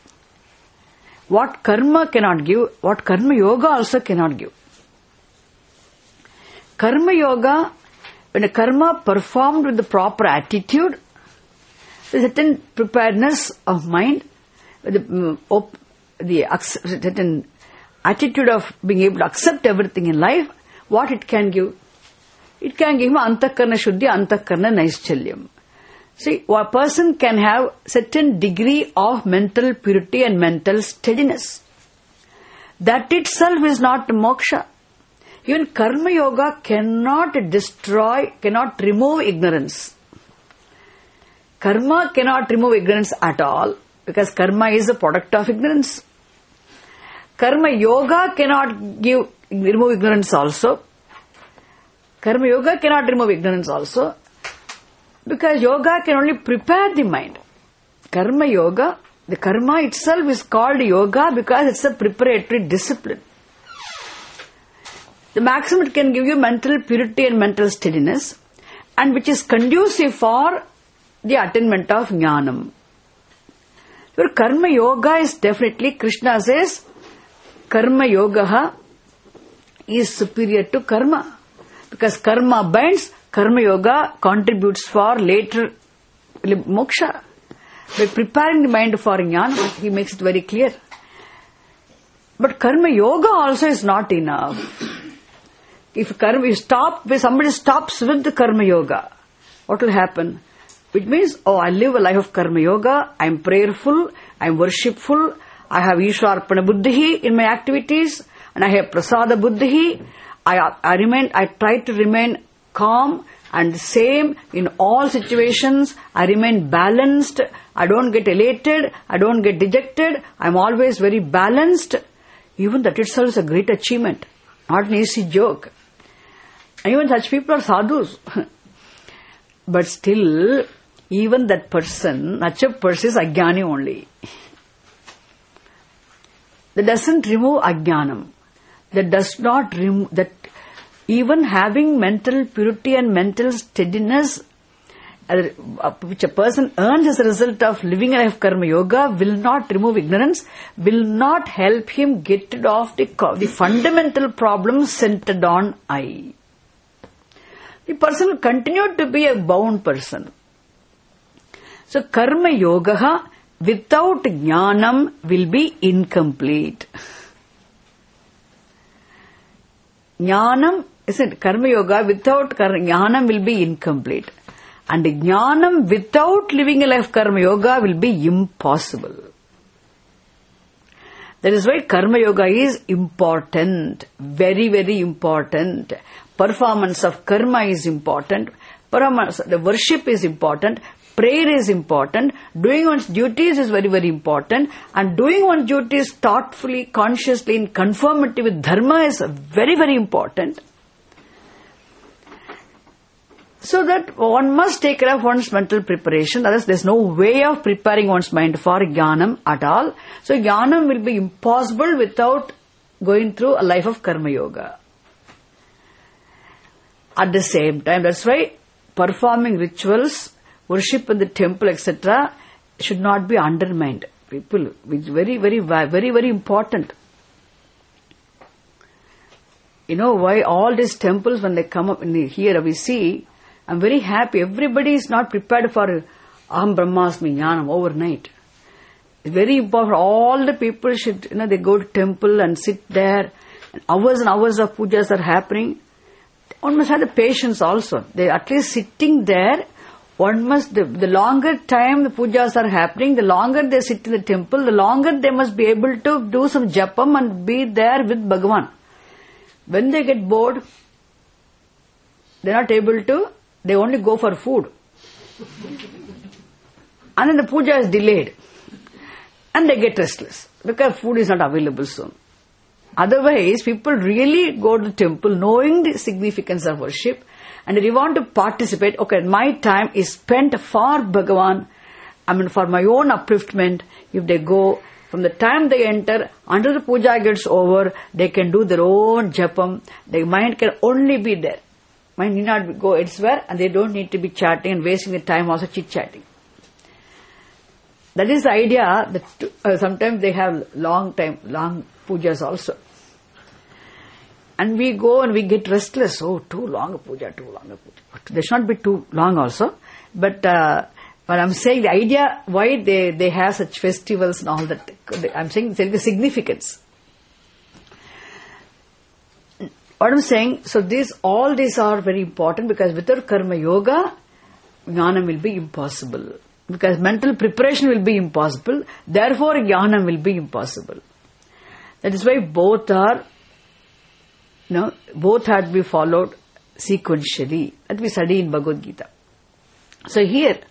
[SPEAKER 1] What karma cannot give, what karma yoga also cannot give. Karma yoga when a karma performed with the proper attitude, with a certain preparedness of mind, with the certain attitude of being able to accept everything in life, what it can give? It can give antakarna shuddhi, antakarna naischalya. See, a person can have certain degree of mental purity and mental steadiness. That itself is not moksha. Even karma yoga cannot destroy, cannot remove ignorance. Karma cannot remove ignorance at all, because karma is a product of ignorance. Karma yoga cannot remove ignorance also. Karma yoga cannot remove ignorance also, because yoga can only prepare the mind. Karma yoga, the karma itself is called yoga because it's a preparatory discipline. The maximum it can give you mental purity and mental steadiness, and which is conducive for the attainment of jnanam. Your karma yoga is definitely, Krishna says, karma yoga is superior to karma. Because karma binds, karma yoga contributes for later moksha. By preparing the mind for jnana, he makes it very clear. But karma yoga also is not enough. If somebody stops with the karma yoga, what will happen? Which means, I live a life of karma yoga, I am prayerful, I am worshipful, I have Ishwarpana buddhi in my activities, and I have prasada buddhi. I try to remain calm and same in all situations. I remain balanced. I don't get elated. I don't get dejected. I am always very balanced. Even that itself is a great achievement. Not an easy joke. And even such people are sadhus. But still, even that person, such a person is ajnani only. That doesn't remove ajnanam. That does not remove, that even having mental purity and mental steadiness, which a person earns as a result of living a life of karma yoga, will not remove ignorance, will not help him get rid of the fundamental problems centered on I. The person will continue to be a bound person. So karma yoga without jnanam will be incomplete. Jnanam, isn't karma yoga without jnanam will be incomplete. And jnanam without living a life of karma yoga will be impossible. That is why karma yoga is important. Very, very important. Performance of karma is important. The worship is important. Prayer is important. Doing one's duties is very, very important. And doing one's duties thoughtfully, consciously, in conformity with dharma is very, very important. So that one must take care of one's mental preparation. Otherwise, there's no way of preparing one's mind for jnanam at all. So jnanam will be impossible without going through a life of karma yoga. At the same time, that's why performing rituals, worship in the temple, etc., should not be undermined. People, it's very, very, very, very important. You know why all these temples, when they come up in here, we see, I'm very happy. Everybody is not prepared for Aham Brahmasmi Jnanam overnight. It's very important. All the people should, they go to temple and sit there. And hours of pujas are happening. One must have the patience also. They at least sitting there. One must, the longer time the pujas are happening, the longer they sit in the temple, the longer they must be able to do some japam and be there with Bhagavan. When they get bored, they're not able to, they only go for food. And then the puja is delayed. And they get restless because food is not available soon. Otherwise, people really go to the temple knowing the significance of worship, and they want to participate. Okay, my time is spent for Bhagavan, for my own upliftment. If they go, from the time they enter, until the puja gets over, they can do their own japam. Their mind can only be there. Mind need not go elsewhere, and they don't need to be chatting and wasting the time also chit-chatting. That is the idea that sometimes they have long pujas also. And we go and we get restless. Oh, too long a puja. They should not be too long also. But I'm saying the idea why they have such festivals and all that, I'm saying the significance. What I'm saying, so all these are very important, because without karma yoga, jnanam will be impossible. Because mental preparation will be impossible, therefore jnanam will be impossible. That is why both have to be followed sequentially. That we study in Bhagavad Gita. So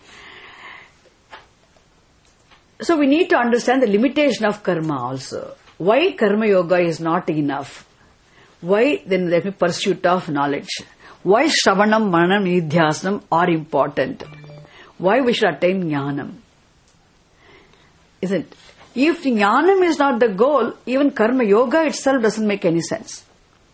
[SPEAKER 1] we need to understand the limitation of karma also. Why karma yoga is not enough? Why then the pursuit of knowledge? Why Shravanam, Mananam, Nidhyasanam are important? Why we should attain jnanam? Isn't? If jnanam is not the goal, even karma yoga itself doesn't make any sense.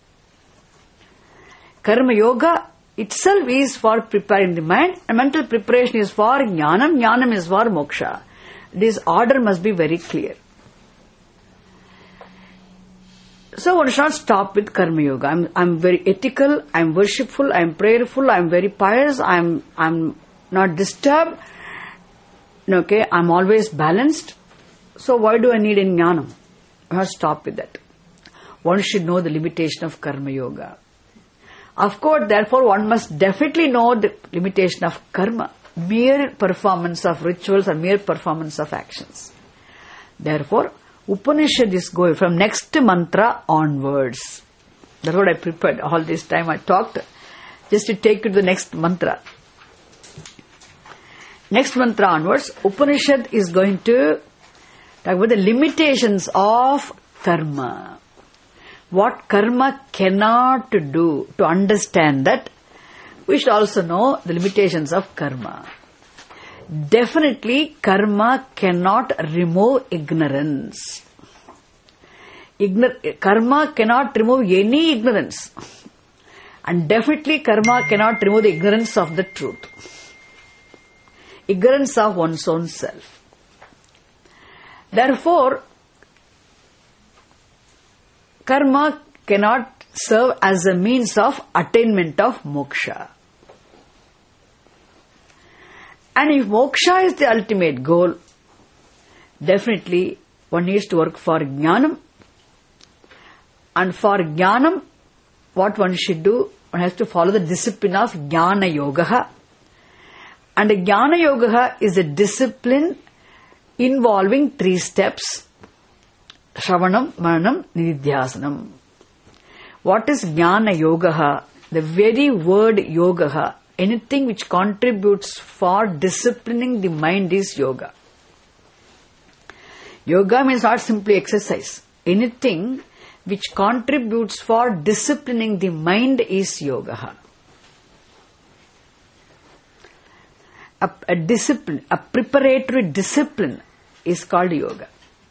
[SPEAKER 1] Karma yoga itself is for preparing the mind, and mental preparation is for jnanam, jnanam is for moksha. This order must be very clear. So one should not stop with karma yoga. I'm very ethical, I'm worshipful, I'm prayerful, I'm very pious, I'm not disturbed. Okay, I'm always balanced. So why do I need any jnanam? I have to stop with that. One should know the limitation of karma yoga. Of course, therefore, one must definitely know the limitation of karma, mere performance of rituals or mere performance of actions. Therefore, Upanishad is going from next mantra onwards. That's what I prepared. All this time I talked just to take you to the next mantra. Next mantra onwards, Upanishad is going to talk about the limitations of karma. What karma cannot do. To understand that, we should also know the limitations of karma. Definitely, karma cannot remove ignorance. Karma cannot remove any ignorance. And definitely, karma cannot remove the ignorance of the truth. Ignorance of one's own self. Therefore, karma cannot serve as a means of attainment of moksha. And if moksha is the ultimate goal, definitely one needs to work for jnanam. And for jnanam, what one should do, one has to follow the discipline of jnana yoga. And jnana yoga is a discipline involving 3 steps. Shravanam, Mananam, Nidhyasanam. What is jnana yoga? The very word yoga, anything which contributes for disciplining the mind is yoga. Yoga means not simply exercise. Anything which contributes for disciplining the mind is yoga. A discipline, a preparatory discipline is called yoga.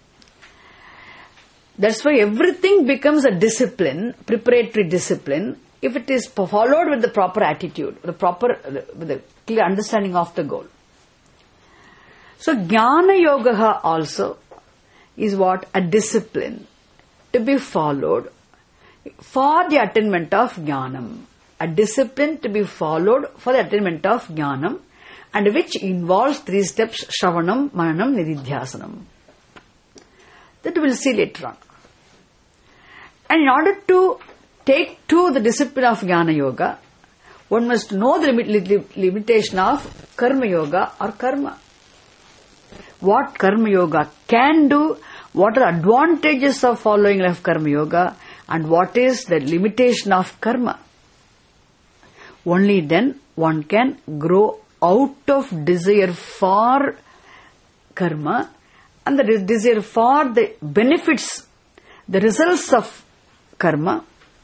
[SPEAKER 1] That's why everything becomes a discipline, preparatory discipline, if it is followed with the proper attitude, with the clear understanding of the goal. So jnana yoga also is what? A discipline to be followed for the attainment of jnanam. A discipline to be followed for the attainment of jnanam, and which involves 3 steps: Shravanam, Mananam, Nidhyasanam. That we'll see later on. And in order to take to the discipline of jnana yoga, one must know the limitation of karma yoga or karma. What karma yoga can do, what are the advantages of following life karma yoga, and what is the limitation of karma. Only then one can grow out of desire for karma and the desire for the benefits, the results of karma,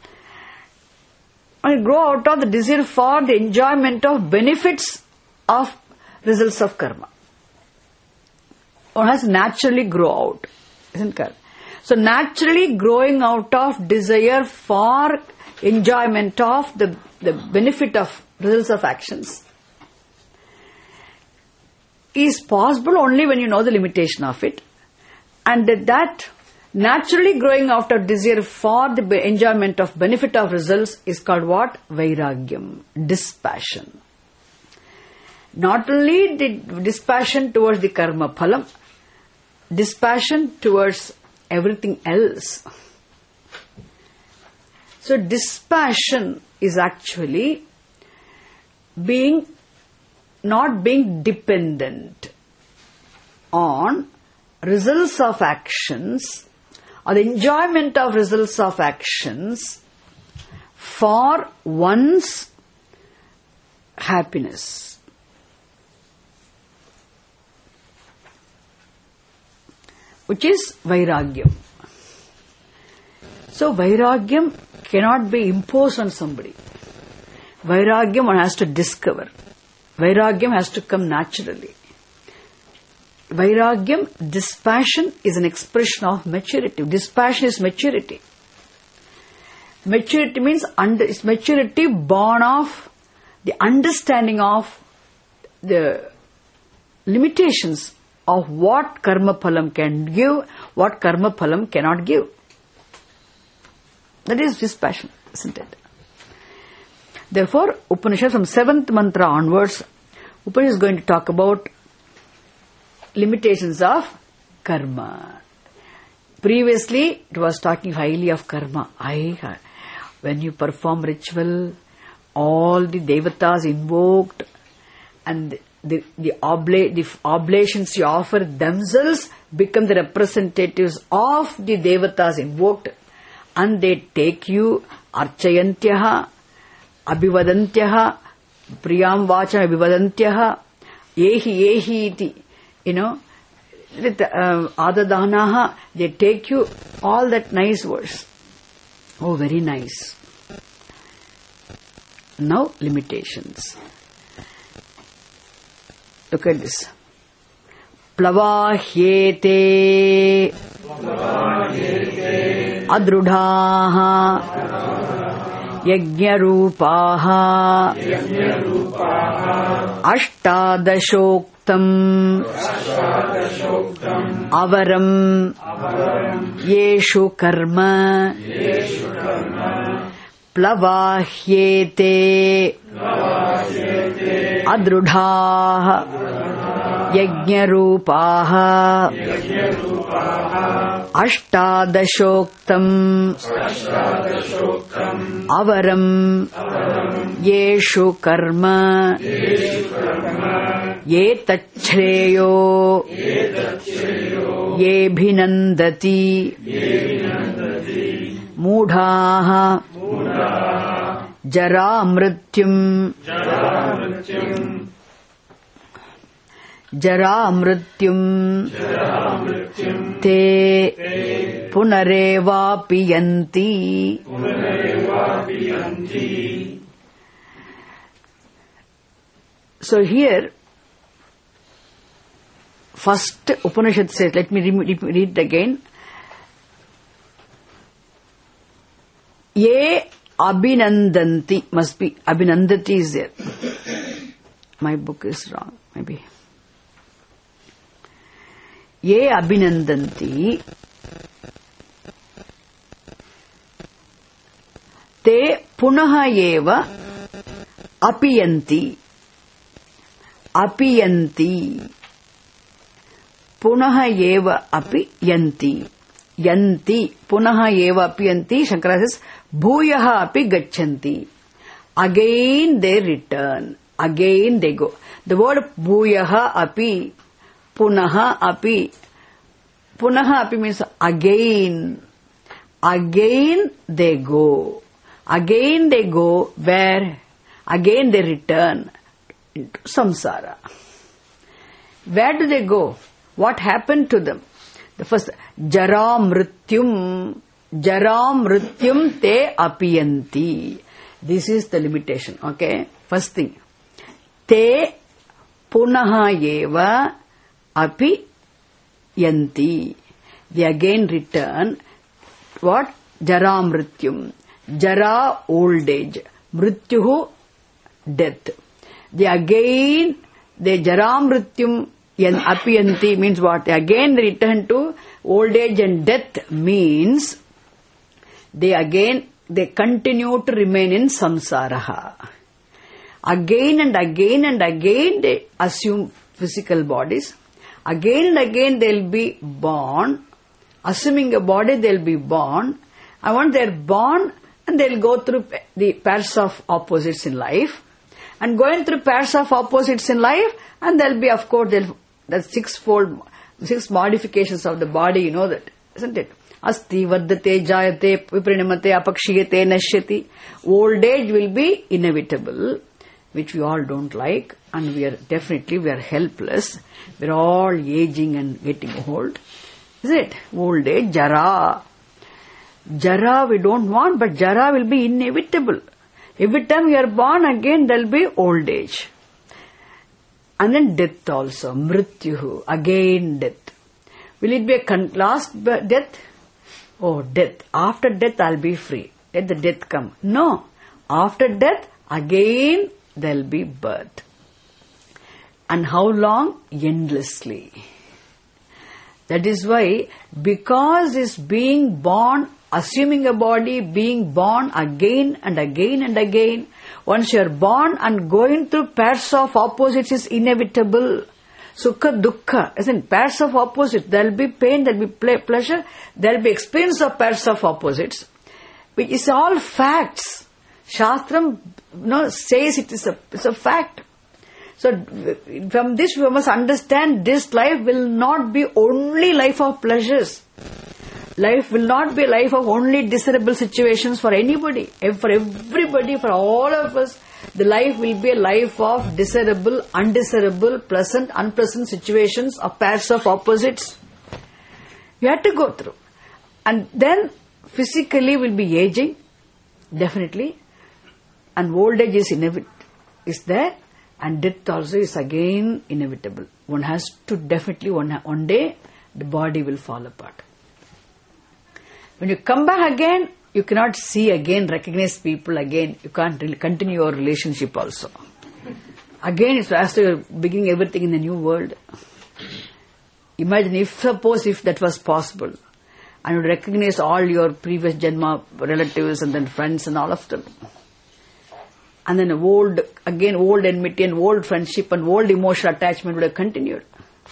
[SPEAKER 1] and grow out of the desire for the enjoyment of benefits of results of karma. One has to naturally grow out, isn't it? So naturally growing out of desire for enjoyment of the benefit of results of actions is possible only when you know the limitation of it, and that Naturally growing out of desire for the enjoyment of benefit of results is called what? Vairagyam, dispassion. Not only the dispassion towards the karma phalam, dispassion towards everything else. So dispassion is actually not being dependent on results of actions or the enjoyment of results of actions for one's happiness. Which is Vairagyam. So Vairagyam cannot be imposed on somebody. Vairagyam one has to discover. Vairagyam has to come naturally. Vairagyam, dispassion, is an expression of maturity. Dispassion is maturity. Maturity means it's maturity born of the understanding of the limitations of what karma phalam can give, what karma phalam cannot give. That is dispassion, isn't it? Therefore, Upanishad from 7th mantra onwards, Upanishad is going to talk about limitations of karma. Previously, it was talking highly of karma. When you perform ritual, all the devatas invoked and the oblations you offer themselves become the representatives of the devatas invoked, and they take you archayantyaha, abhivadantyaha, priyam vacham abhivadantyaha, yehi iti, with adadanaha, they take you all that nice words. Oh, very nice. Now, limitations. Look at this. Plavahyete adrudhaha yajnarupaha ashtadashoktam avaram yeshu karma plavahyete adrudhaha yajnarupaha ashtadashoktam avaram yeshu karma ye tachreyo ye bhinandati mudhaha jara mrityum te punarevapiyanti. So here, first Upanishad says, let me read it again. Ye abhinandanti, must be, abhinandati is there. My book is wrong, maybe. Ye abhinandanti te punaha eva apiyanti. Punaha eva apiyanti. Yanti. Punaha eva apiyanti. Shankara says, bhuyaha api gachanti. Again they return. Again they go. The word bhuyaha api, punaha api. Punaha api means again. Again they go. Again they go where? Again they return into samsara. Where do they go? What happened to them? The first, jara mrityum te apiyanti. This is the limitation, okay? First thing. Te punaha eva apiyanti. They again return. What? Jara mrityum. Jara, old age. Mrityuhu, death. They jara mrityum apiyanti means what? They again return to Old age and death means they continue to remain in samsara. Again and again and again they assume physical bodies. Again and again they'll be born. Assuming a body, they'll be born. And once they're born, and they'll go through the pairs of opposites in life. And going through pairs of opposites in life, and there'll be, of course, the six modifications of the body, you know that, isn't it? Asti, vardate, jayate, viprinamate, apakshiyate, nashyati. Old age will be inevitable, which we all don't like, and we are helpless. We're all aging and getting old. Is it? Old age, jara. Jara we don't want, but jara will be inevitable. Every time you are born again, there will be old age. And then death also, mrityuhu, again death. Will it be a last death? Oh, death. After death, I'll be free. Let the death come. No. After death, again there will be birth. And how long? Endlessly. That is why, because this being born, assuming a body, being born again and again and again, once you are born and going through pairs of opposites is inevitable. Sukha, dukkha, isn't pairs of opposites. There will be pain, there will be pleasure, there will be experience of pairs of opposites, which is all facts. Shastram says it's a fact. So from this we must understand this life will not be only life of pleasures. Life will not be a life of only desirable situations for anybody. For everybody, for all of us, the life will be a life of desirable, undesirable, pleasant, unpleasant situations of pairs of opposites. You have to go through. And then physically we'll be aging, definitely. And old age is there. And death also is again inevitable. One has to definitely, one day, the body will fall apart. When you come back again, you cannot see again, recognize people again. You can't really continue your relationship also. Again, it's as though you're beginning everything in a new world. Imagine suppose that was possible. And you recognize all your previous Janma relatives and then friends and all of them. And then old enmity and old friendship and old emotional attachment would have continued.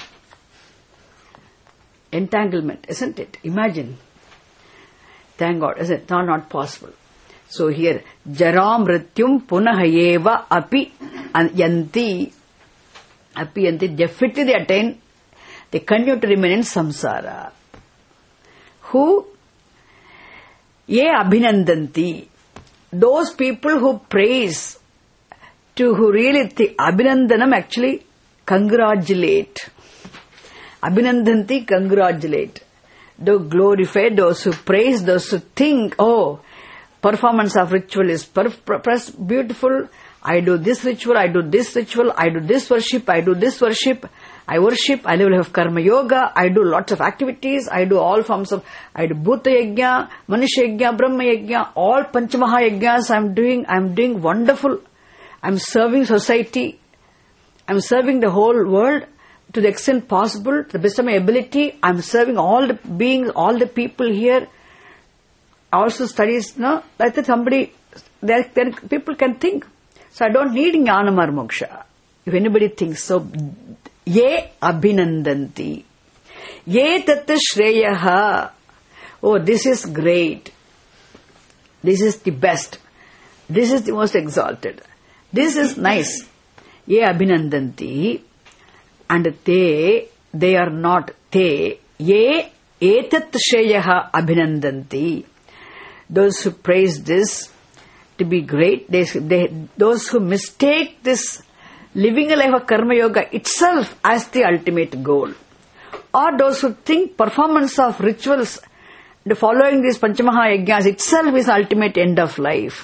[SPEAKER 1] Entanglement, isn't it? Imagine. Thank God, is it not possible? So here, jaram mrityum punahayeva api yanti, definitely they attain, they continue to remain in samsara. Who? Ye abhinandanti. Those people who praise, who really think, abhinandanam actually congratulate. Abhinandanti, congratulate. Those glorify, those who praise, those who think, performance of ritual is beautiful. I do this ritual, I do this ritual, I do this worship, I do this worship. I worship, I will have karma yoga, I do lots of activities, I do all forms of, I do bhuta yajna, manushya yajna, brahma yajna, all panchamaha yajnas I'm doing wonderful. I'm serving society, I'm serving the whole world to the extent possible, to the best of my ability. I'm serving all the beings, all the people here. Also studies, like that somebody, then people can think. So I don't need jnanam or moksha. If anybody thinks so, ye abhinandanti. Ye tatta shreyaha. Oh, this is great. This is the best. This is the most exalted. This is nice. Ye abhinandanti. And they are not te. Ye etat shreyaha abhinandanti. Those who praise this to be great, those who mistake this living a life of karma yoga itself as the ultimate goal, or those who think performance of rituals, the following these panchamaha yajnas itself is ultimate end of life.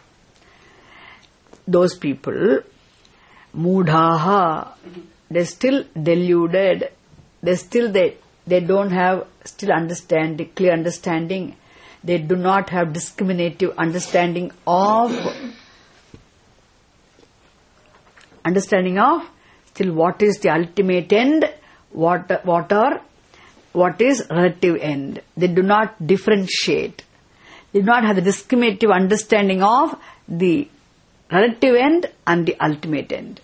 [SPEAKER 1] Those people, mudhaha, they're still deluded, they don't have still clear understanding. They do not have discriminative understanding of still what is the ultimate end, what are what is relative end. They do not differentiate. They do not have the discriminative understanding of the relative end and the ultimate end.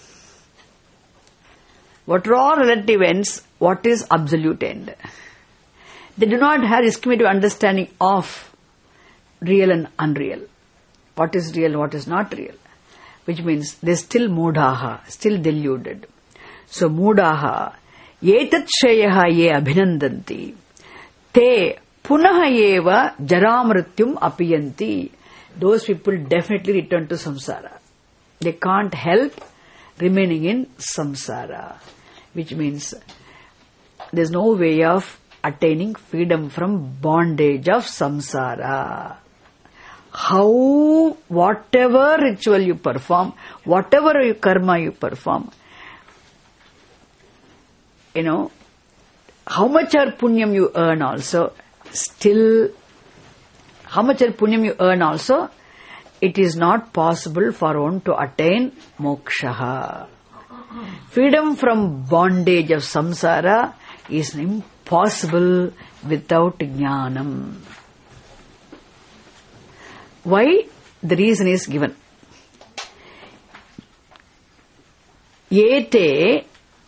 [SPEAKER 1] What are all relative ends? What is absolute end? They do not have discriminative understanding of real and unreal. What is real, what is not real. Which means they are still mudaha, still deluded. So mudaha, etat shreyaha ye abhinandanti, te punaha eva jaramrityum apiyanti. Those people definitely return to samsara. They can't help remaining in samsara. Which means there is no way of attaining freedom from bondage of samsara. Whatever ritual you perform, whatever karma you perform, how much punyam you earn also, it is not possible for one to attain moksha. Freedom from bondage of samsara is impossible without jnanam. Why? The reason is given. Yete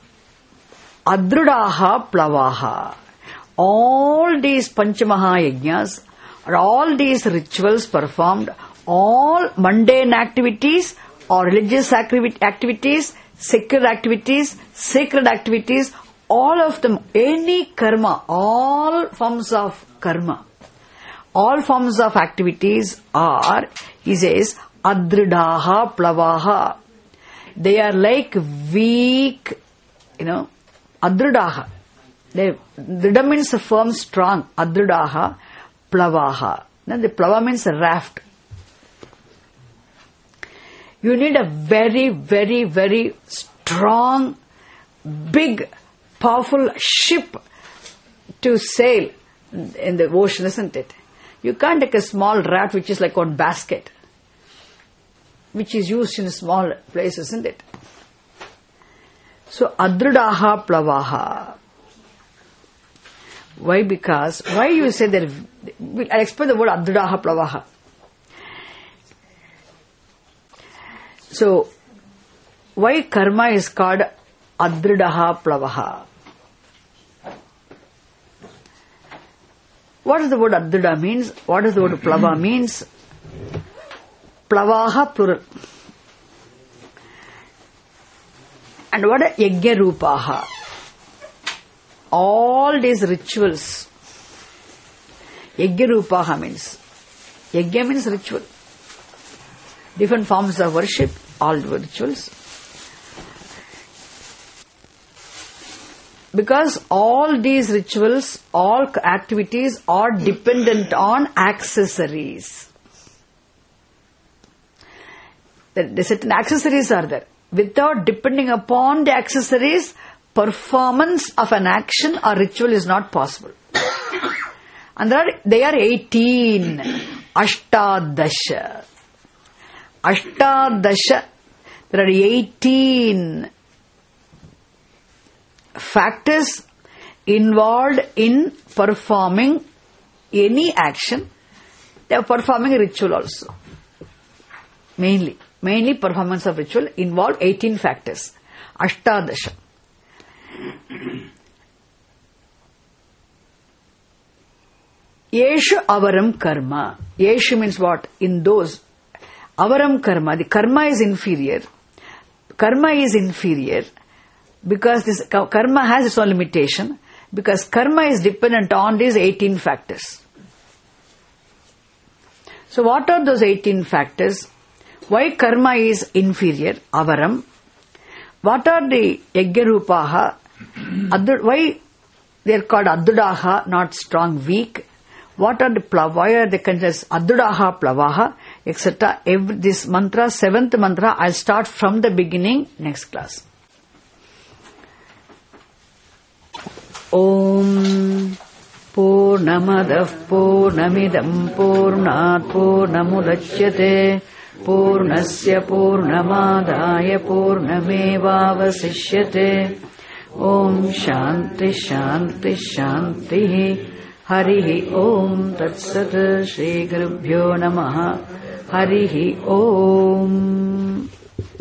[SPEAKER 1] adrudaha plavaha. All these panchamaha yajnas, or all these rituals performed, all mundane activities or religious activities, secular activities, sacred activities, all of them, any karma, all forms of karma, all forms of activities are, he says, adridaha plavaha. They are like weak, adridaha. Dridam means firm, strong. Adridaha plavaha. Then the plava means a raft. You need a very, very, very strong, big, powerful ship to sail in the ocean, isn't it? You can't take a small raft which is like one basket, which is used in small places, isn't it? So, adrudaha plavaha. Why? Because, why you say that? I'll explain the word adrudaha plavaha. So, why karma is called adrudaha plavaha? What does the word adruda means? What does the word plava means? Plavaha plural. And what are yajna rupaha? All these rituals. Yajna rupaha means. Yajna means ritual. Different forms of worship, all rituals. Because all these rituals, all activities are dependent on accessories. The certain accessories are there. Without depending upon the accessories, performance of an action or ritual is not possible. And they are 18. Ashtadasha. Ashtadasha. There are 18 factors involved in performing any action. They are performing a ritual also. Mainly performance of ritual involve 18 factors. Ashtadasha. Yeshu avaram karma. Yeshu means what? In those. Avaram karma. The karma is inferior. Karma is inferior because this karma has its own limitation, because karma is dependent on these 18 factors. So what are those 18 factors? Why karma is inferior? Avaram. What are the yajna rupaha? Why they are called adrudaha, not strong, weak? What are the why are they considered adrudaha, plavaha, etc. This mantra, 7th mantra, I'll start from the beginning next class. Om Purnamadav Purnamidam Purnat Purnamudachyate Purnasya Purnamadaya Purnamevavasishyate Om Shanti Shanti Shanti. Harihi Om Tat Sat. Shri Gurubhyo Namaha. Harihi Om.